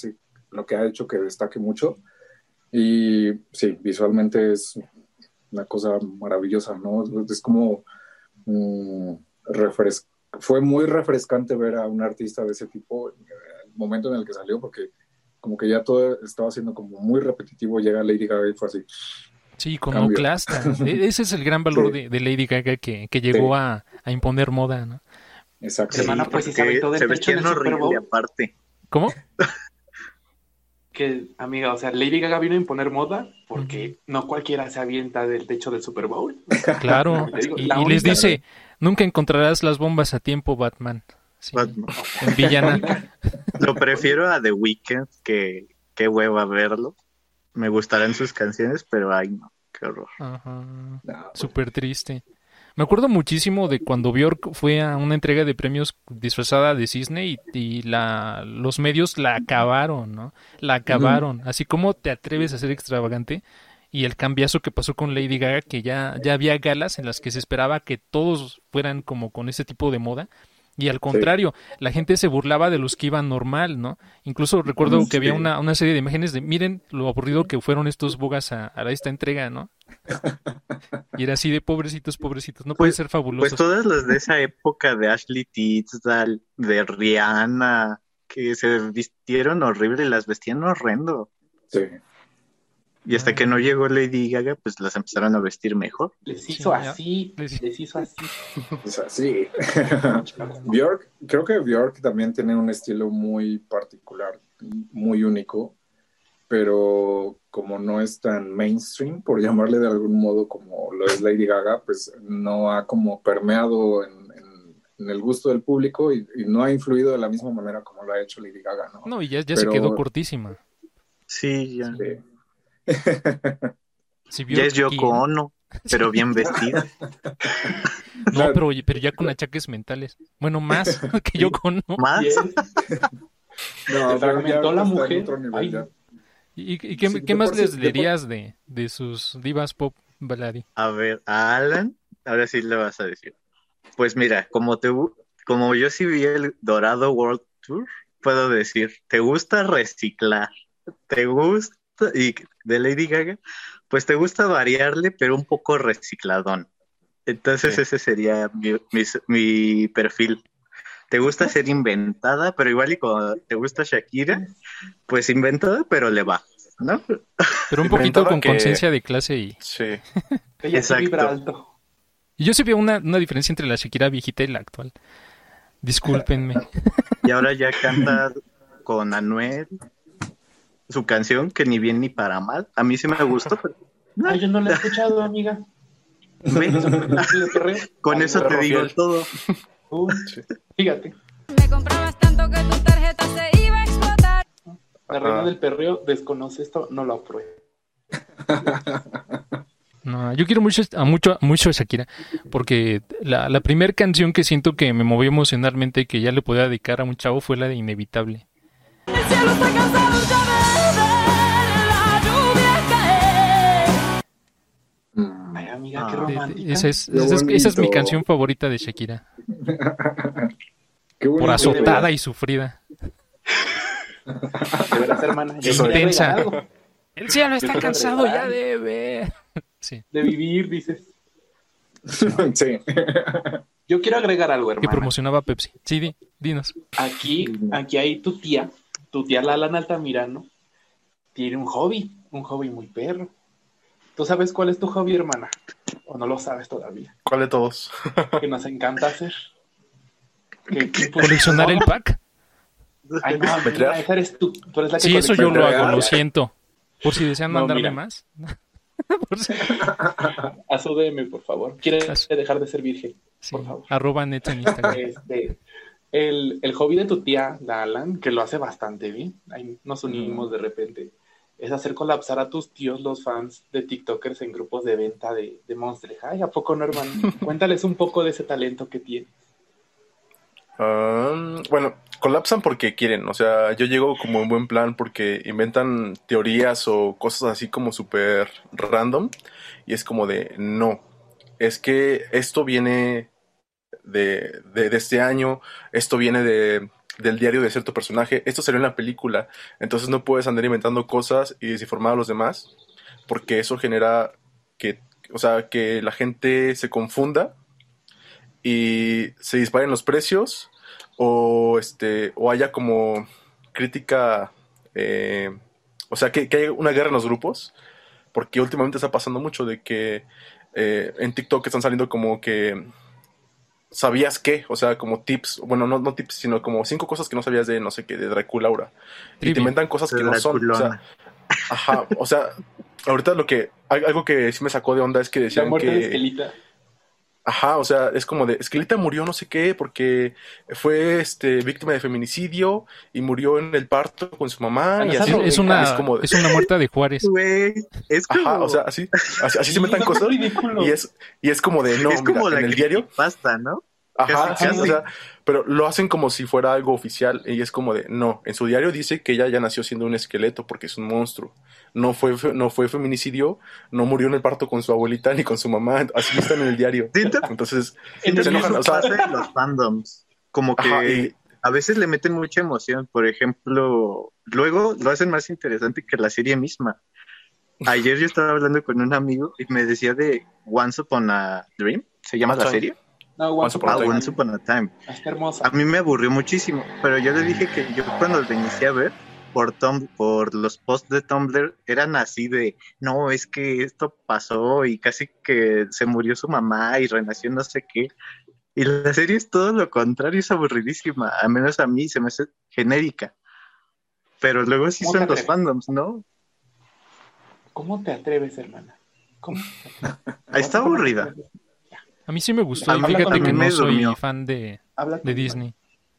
lo que ha hecho que destaque mucho. Y sí, visualmente es una cosa maravillosa, ¿no? Es como mm, refres- fue muy refrescante ver a un artista de ese tipo en el momento en el que salió, porque como que ya todo estaba siendo como muy repetitivo. Llega Lady Gaga y fue así. Sí, Cambio. iconoclasta. E- Ese es el gran valor Sí. de, de Lady Gaga que, que llegó Sí. a, a imponer moda, ¿no? Exacto. Hermana, pues sí se aventó del se techo en vestían el Super horrible Bowl. aparte. ¿Cómo? Que, amiga, o sea, Lady Gaga vino a imponer moda porque no cualquiera se avienta del techo del Super Bowl. Claro. Te digo, Y, la y les única- dice, nunca encontrarás las bombas a tiempo, Batman. Sí, Batman. en villana. Lo prefiero a The Weeknd, que qué hueva verlo. Me gustarán sus canciones, pero ay no, qué horror. Ajá. No, Súper triste. Me acuerdo muchísimo de cuando Björk fue a una entrega de premios disfrazada de cisne y, y la, los medios la acabaron, ¿no? La acabaron. Así como te atreves a ser extravagante. Y el cambiazo que pasó con Lady Gaga, que ya, ya había galas en las que se esperaba que todos fueran como con ese tipo de moda. Y al contrario, la gente se burlaba de los que iban normal, ¿no? Incluso recuerdo Mm, que había sí. una, una serie de imágenes de, miren lo aburrido que fueron estos bogas a, a esta entrega, ¿no? Y era así de pobrecitos, pobrecitos, no puede Pues- ser Pues fabulosos. todas las de esa época de Ashley Tisdale, de Rihanna, que se vistieron horrible y las vestían horrendo. sí. Y hasta que no llegó Lady Gaga, pues las empezaron a vestir mejor. Les hizo Sí, ya. así, Les- les hizo así. O sea, sí. Björk, creo que Björk también tiene un estilo muy particular, muy único, pero como no es tan mainstream, por llamarle de algún modo como lo es Lady Gaga, pues no ha como permeado en, en- en el gusto del público y, y no ha influido de la misma manera como lo ha hecho Lady Gaga, ¿no? No, y ya, ya Pero- se quedó cortísima. Sí, ya. Sí. Si Ya es Björk, Yoko ¿quién? Ono, pero bien vestida. No, pero, pero ya con achaques mentales. Bueno, más que yo con, ¿no? Más. Yes. No, Se fragmentó la está en mujer. otro nivel, Ay. ya. ¿Y, y qué, Sí, qué de más por sí- les de por- dirías de, de sus divas pop, Baladi? A ver, a Alan, ahora sí le vas a decir. Pues mira, como te gu- como yo sí vi el Dorado World Tour, puedo decir, te gusta reciclar, te gusta, y de Lady Gaga, pues te gusta variarle, pero un poco recicladón. Entonces Sí. ese sería mi, mi, mi perfil. Te gusta ser inventada, pero igual y como te gusta Shakira, pues inventada, pero le va, ¿no? Pero un Y poquito comentaba con que- conciencia de clase y... Sí. Ella sí Exacto. vibra alto. y yo sí veo una, una diferencia entre la Shakira viejita y la actual. Discúlpenme. Y ahora ya canta con Anuel su canción, que ni bien ni para mal. A mí sí me gustó, pero Ay, yo no la he escuchado, amiga. ve, ¿De perreo? con Ay, eso te perro digo fiel. todo. Uh, Fíjate, Me comprabas tanto que tu tarjeta se iba a explotar. la reina del perreo desconoce esto, no lo aprueba. No, yo quiero mucho a mucho, mucho a Shakira, porque la, la primera canción que siento que me movió emocionalmente y que ya le podía dedicar a un chavo fue la de Inevitable. El cielo está cansado ya de ver la lluvia caer. Mm. Ay, amiga, qué Ah. romántica. Esa es, Qué esa es, esa es mi bonito. canción favorita de Shakira, Qué bonito. por azotada y sufrida. De veras, hermana. ya Eso quería intensa. agregar algo. El cielo Yo está quiero cansado ya agregar. de ver. Sí, De vivir, dices. Sí. Yo quiero agregar algo, que hermana. promocionaba Pepsi. Sí, di- dinos. Aquí, aquí hay tu tía, tu tía Lalan Altamirano, tiene un hobby, un hobby muy perro. ¿Tú sabes cuál es tu hobby, hermana? ¿O no lo sabes todavía? ¿Cuál de todos? Que nos encanta hacer. Que- que, pues, ¿Coleccionar el pack? Ay, no, amiga, ¿Metrear? esa eres tú. Tú eres la que Sí, eso yo lo colecciona. hago, lo siento. Por si desean No, mandarme mira. más. Por si- A su D M, por favor. ¿Quieres Haz- dejar de ser virgen? sí, Por favor. arroba neta en Instagram. Este, el, el hobby de tu tía, la Alan, que lo hace bastante bien, ahí nos unimos de repente, es hacer colapsar a tus tíos, los fans de TikTokers, en grupos de venta de, de Monster High. ¿A poco no, hermano? Cuéntales un poco de ese talento que tiene. Um, bueno, colapsan porque quieren. O sea, yo llego como en buen plan porque inventan teorías o cosas así como súper random. Y es como de, no, es que esto viene de, de, de este año, esto viene de del diario de cierto personaje. Esto salió en la película, entonces no puedes andar inventando cosas y desinformar a los demás, porque eso genera que, o sea, que la gente se confunda y se disparen los precios, o este o haya como crítica, eh, o sea, que, que haya una guerra en los grupos, porque últimamente está pasando mucho de que eh, en TikTok están saliendo como que ¿sabías qué? O sea, como tips, bueno, no, no tips, sino como cinco cosas que no sabías de, no sé qué, de Draculaura. Y te inventan cosas que no son. O sea, ajá, o sea, ahorita lo que, algo que sí me sacó de onda es que decían La muerte que... de Esquelita. Ajá, o sea, es como de, Esquelita murió no sé qué porque fue este víctima de feminicidio y murió en el parto con su mamá. Ah, y así, es, una, es, como de, es una muerta de Juárez. Güey, es como... Ajá, o sea, así, así, así se metan cosas. Y es, y es como de, no, es como mira, la en el diario... pasta, ¿no? Ajá, Casi, sí, casi. o sea, pero lo hacen como si fuera algo oficial y es como de, no, en su diario dice que ella ya nació siendo un esqueleto porque es un monstruo, no fue, no fue feminicidio, no murió en el parto con su abuelita ni con su mamá, así está en el diario. Entonces, Siento se que enojan, eso o sea, pasa en los fandoms, como que ajá, y- a veces le meten mucha emoción, por ejemplo, luego lo hacen más interesante que la serie misma. Ayer yo estaba hablando con un amigo y me decía de Once Upon a Dream, ¿se llama la Once- serie? No, Once Upon a Ah, Time. Once Upon a Time. Está hermosa. A mí me aburrió muchísimo, pero yo le dije que yo cuando lo inicié a ver por Tum- por los posts de Tumblr eran así de, no, es que esto pasó y casi que se murió su mamá y renació no sé qué. Y la serie es todo lo contrario, es aburridísima, al menos a mí se me hace genérica. Pero luego sí ¿Cómo son te los atreves? fandoms, ¿no? ¿Cómo te atreves, hermana? ¿Cómo? Está aburrida. A mí sí me gustó. A Y mí- fíjate a mí que me no soy durmió. fan de, Habla de con- Disney.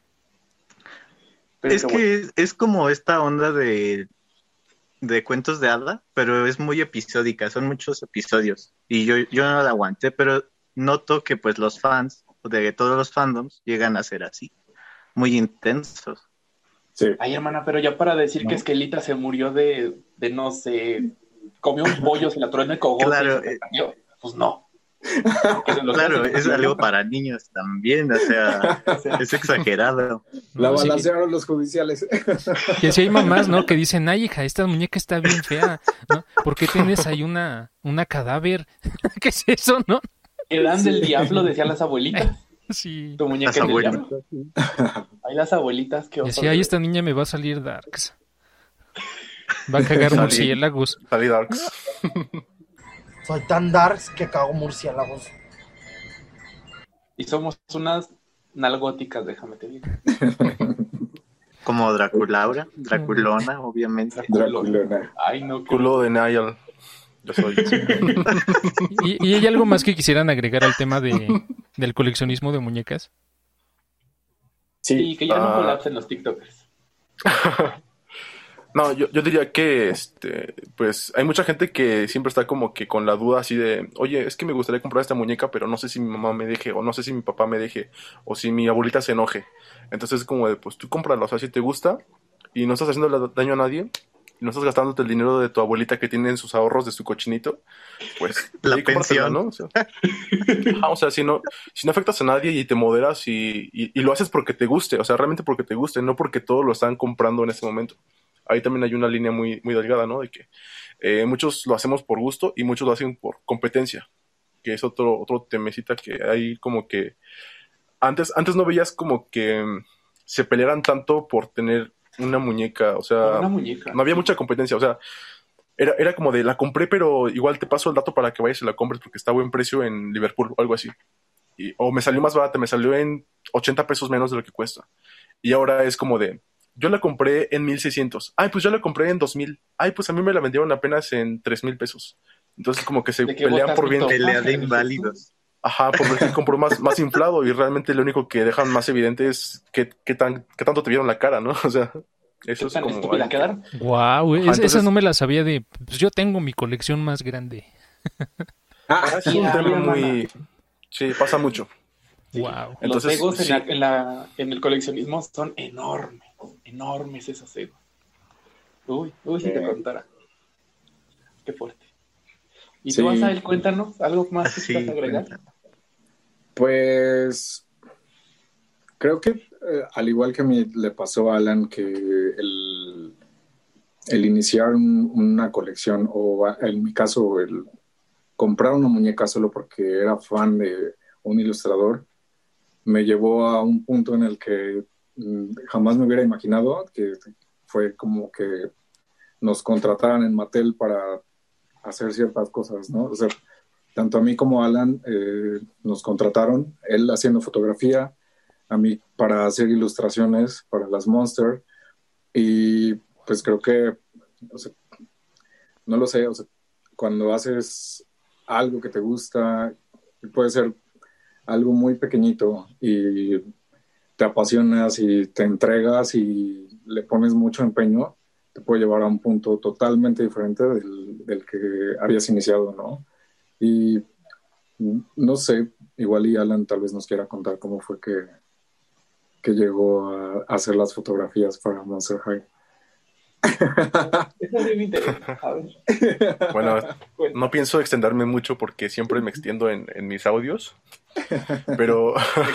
Pero Es qué bueno. que es, es como esta onda de, de cuentos de hada, pero es muy episódica, son muchos episodios. Y yo, yo no la aguanté, pero noto que pues los fans de todos los fandoms llegan a ser así, muy intensos. Sí. Ay, hermana, pero ya para decir ¿No? que Esquelita se murió de, de no sé, comió un pollo, se la atoró en el cogote Claro, y se eh. cayó, pues no. Porque se lo Claro, hacen, es ¿no? algo para niños también, o sea, O sea, es exagerado. La No, sí. balancearon los judiciales. Que si hay mamás, ¿no? Que dicen, ay, hija, esta muñeca está bien fea, ¿no? ¿Por qué tienes ahí una, una cadáver? ¿Qué es eso, no? que dan del diablo, decían las abuelitas. Sí. Tu muñeca Las es del abuelitas. diablo. Hay las abuelitas que Y oso, decía, ay, güey. esta niña me va a salir darks. Va a cagar Salí. murciélagos. Salí Darks. Soy tan darks que cago murciélagos. Y somos unas nalgóticas, déjame te digo. Como Draculaura, Draculona, obviamente. Draculona. Ay, no. qué- Culo de Niall. Yo soy. ¿Y, y hay algo más que quisieran agregar al tema de, del coleccionismo de muñecas? Sí, que ya no Ah. colapsen los TikTokers. No, yo, yo diría que, este, pues, hay mucha gente que siempre está como que con la duda así de, oye, es que me gustaría comprar esta muñeca, pero no sé si mi mamá me deje, o no sé si mi papá me deje, o si mi abuelita se enoje. Entonces es como de, pues, tú cómprala, o sea, si te gusta, y no estás haciendo daño a nadie, y no estás gastándote el dinero de tu abuelita que tiene en sus ahorros de su cochinito, pues, La ahí cómpratela, pensión. ¿no? O sea, ajá, o sea, si no, si no afectas a nadie y te moderas y, y, y lo haces porque te guste, o sea, realmente porque te guste, no porque todos lo están comprando en este momento. Ahí también hay una línea muy, muy delgada, ¿no? De que eh, muchos lo hacemos por gusto y muchos lo hacen por competencia, que es otro, otro temecita que hay como que... Antes, antes no veías como que mm, se pelearan tanto por tener una muñeca, o sea, Una muñeca. no había mucha competencia, o sea, era, era como de, la compré, pero igual te paso el dato para que vayas y la compres porque está a buen precio en Liverpool o algo así. Y, o me salió más barata, me salió en ochenta pesos menos de lo que cuesta. Y ahora es como de, yo la compré en mil seiscientos. Ay, pues yo la compré en dos mil. Ay, pues a mí me la vendieron apenas en tres mil pesos. Entonces como que se ¿De qué pelean botas por bien. mi Pelea de Ajá. inválidos. Ajá, por ver quién compró más, más inflado y realmente lo único que dejan más evidente es qué, qué, tan, qué tanto te vieron la cara, ¿no? O sea, eso ¿Qué es tan como... estúpida algo que- quedaron? Guau, Ajá, esa entonces- no me la sabía de... Pues yo tengo mi colección más grande. Ah, Es un Sí, tema hermana. muy... Sí, pasa mucho. Wow. Entonces, los egos sí. en, la, en, la, en el coleccionismo son enormes, enormes esos egos. Uy, uy, si te Eh. contara. Qué fuerte. ¿Y Sí. tú, Asael, cuéntanos algo más que Sí, quieras agregar? cuéntame. Pues creo que eh, al igual que me le pasó a Alan, que el, el iniciar un- una colección, o a- en mi caso, el comprar una muñeca solo porque era fan de un ilustrador, me llevó a un punto en el que mm, jamás me hubiera imaginado, que fue como que nos contrataran en Mattel para hacer ciertas cosas, ¿no? O sea, tanto a mí como a Alan eh, nos contrataron, él haciendo fotografía, a mí para hacer ilustraciones para las Monster, y pues creo que, o sea, no lo sé, o sea, cuando haces algo que te gusta, puede ser algo muy pequeñito y te apasionas y te entregas y le pones mucho empeño, te puede llevar a un punto totalmente diferente del, del que habías iniciado, ¿no? Y no sé, igual y Alan tal vez nos quiera contar cómo fue que, que llegó a, a hacer las fotografías para Monster High. Eso sí me interesa. A ver. Bueno, no pienso extenderme mucho porque siempre me extiendo en, en mis audios. Pero,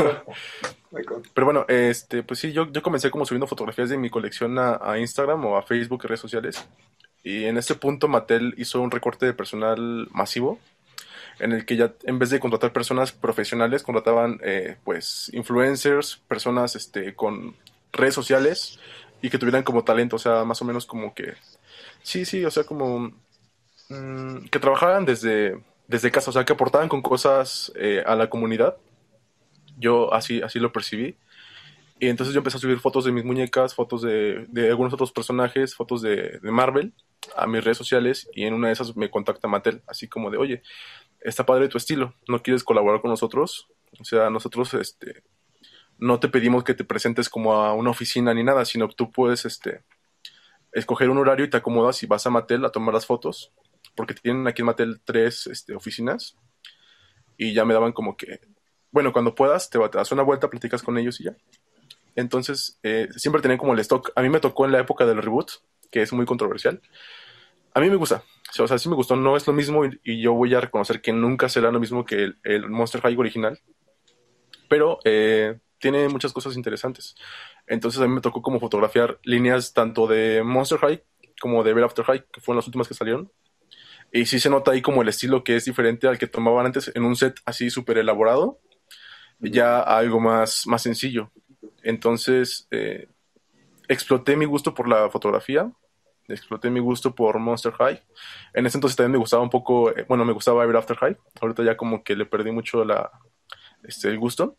pero bueno, este, pues sí, yo, yo comencé como subiendo fotografías de mi colección a, a Instagram o a Facebook y redes sociales. Y en este punto Mattel hizo un recorte de personal masivo, en el que ya en vez de contratar personas profesionales, contrataban eh, pues influencers, personas este, con redes sociales y que tuvieran como talento, o sea, más o menos como que, sí, sí, o sea, como mmm, que trabajaran desde, desde casa, o sea, que aportaban con cosas eh, a la comunidad. Yo así, así lo percibí. Y entonces yo empecé a subir fotos de mis muñecas, fotos de, de algunos otros personajes, fotos de, de Marvel a mis redes sociales, y en una de esas me contacta Mattel, así como de, oye, está padre tu estilo, ¿no quieres colaborar con nosotros? O sea, nosotros este, no te pedimos que te presentes como a una oficina ni nada, sino que tú puedes este, escoger un horario y te acomodas y vas a Mattel a tomar las fotos, porque tienen aquí en Mattel tres este, oficinas, y ya me daban como que, bueno, cuando puedas, te, te das una vuelta, platicas con ellos y ya. Entonces, eh, siempre tenían como el stock. A mí me tocó en la época del reboot, que es muy controversial. A mí me gusta, o sea, sí me gustó, no es lo mismo, y, y yo voy a reconocer que nunca será lo mismo que el, el Monster High original, pero eh, tiene muchas cosas interesantes. Entonces a mí me tocó como fotografiar líneas tanto de Monster High como de Ever After High, que fueron las últimas que salieron, y sí se nota ahí como el estilo que es diferente al que tomaban antes en un set así súper elaborado, ya a algo más, más sencillo. Entonces eh, exploté mi gusto por la fotografía, exploté mi gusto por Monster High. En ese entonces también me gustaba un poco, eh, bueno, me gustaba Ever After High. Ahorita ya como que le perdí mucho la, este, el gusto.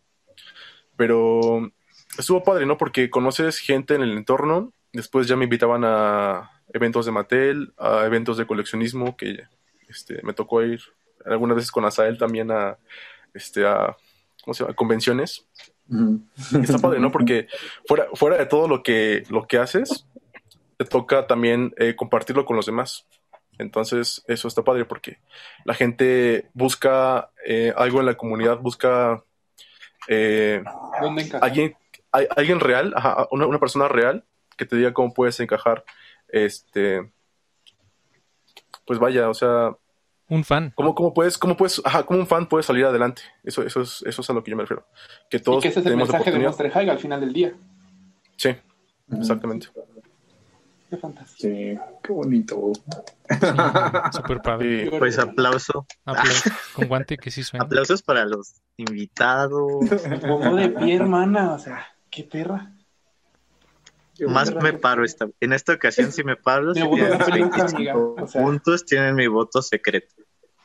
Pero estuvo padre, ¿no? Porque conoces gente en el entorno. Después ya me invitaban a eventos de Mattel, a eventos de coleccionismo, que este, me tocó ir algunas veces con Asael también a, este, a, ¿cómo se llama? Convenciones. Y está padre, ¿no? Porque fuera, fuera de todo lo que, lo que haces, te toca también eh, compartirlo con los demás. Entonces eso está padre porque la gente busca eh, algo en la comunidad, busca eh, alguien, hay, alguien real, ajá, una, una persona real que te diga cómo puedes encajar, este, pues vaya, o sea, un fan. ¿Cómo, cómo puedes, cómo puedes, ajá, cómo un fan puede salir adelante? Eso, eso es, eso es a lo que yo me refiero. Que todos y que ese es el tenemos mensaje de oportunidad. Monster High al final del día. Sí, exactamente. Qué fantasía. Sí, qué bonito. Sí, súper padre. Sí, pues aplauso. Aplauso con guante que sí suena. Aplausos para los invitados. Me pongo de pie, hermana. O sea, qué perra. Qué Más perra, me qué paro. Esta, en esta ocasión sí me paro. Me Si voto tienen la peluca, veinticinco amiga. O sea, puntos, tienen mi voto secreto.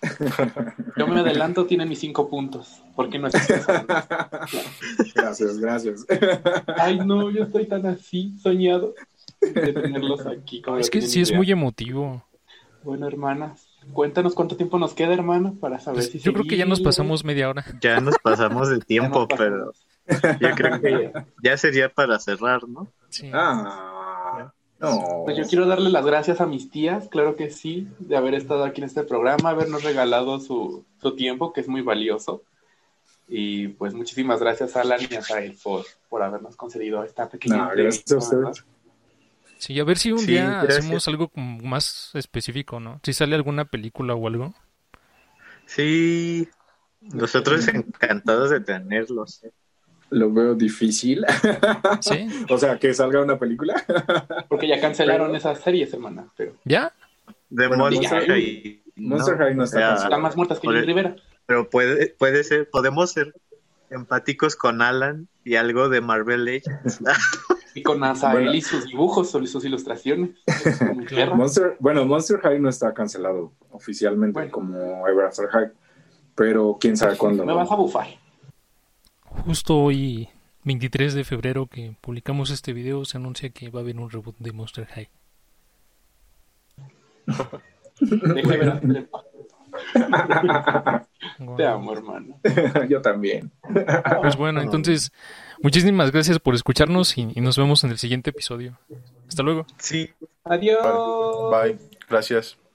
yo me adelanto, tienen mis cinco puntos. ¿Por qué no es eso? Gracias, gracias. Ay, no, yo estoy tan así, soñado de tenerlos aquí. Como Es no que tienen sí es idea. muy emotivo. Bueno, hermanas, cuéntanos cuánto tiempo nos queda, hermano, para saber Pues si yo creo que ya nos seguimos. pasamos media hora. Ya nos pasamos de tiempo, nos pero yo creo que ya sería para cerrar, ¿no? Sí. Ah, no. Pues yo quiero darle las gracias a mis tías, claro que sí, de haber estado aquí en este programa, habernos regalado su, su tiempo, que es muy valioso. Y pues muchísimas gracias a Alan y a Sael por, por habernos concedido esta pequeña No, entrevista, gracias a ustedes. Sí, a ver si un Sí, día gracias. hacemos algo como más específico, ¿no? Si sale alguna película o algo. Sí, nosotros encantados de tenerlos. Lo veo difícil. ¿Sí? O sea, que salga una película. Porque ya cancelaron Pero- esas series, hermana. Pero ¿Ya? De Bueno, Monster Monster- High. Monster High no está Ya, cancelado. están más muertas que Por Jenny el- Rivera. Pero puede, puede ser, podemos ser empáticos con Alan y algo de Marvel Legends. Y con Azael Bueno. y sus dibujos o sus ilustraciones. Muy perra. Monster, bueno, Monster High no está cancelado oficialmente Bueno. como Ever After High, pero quién sabe cuándo. Me ¿no? vas a bufar. Justo hoy, veintitrés de febrero, que publicamos este video, se anuncia que va a haber un reboot de Monster High. Deja de ver a Peter Pan. Wow. Te amo, hermano. Yo también. Pues bueno, entonces, muchísimas gracias por escucharnos y, y nos vemos en el siguiente episodio. Hasta luego. Sí. Adiós. Bye. Gracias.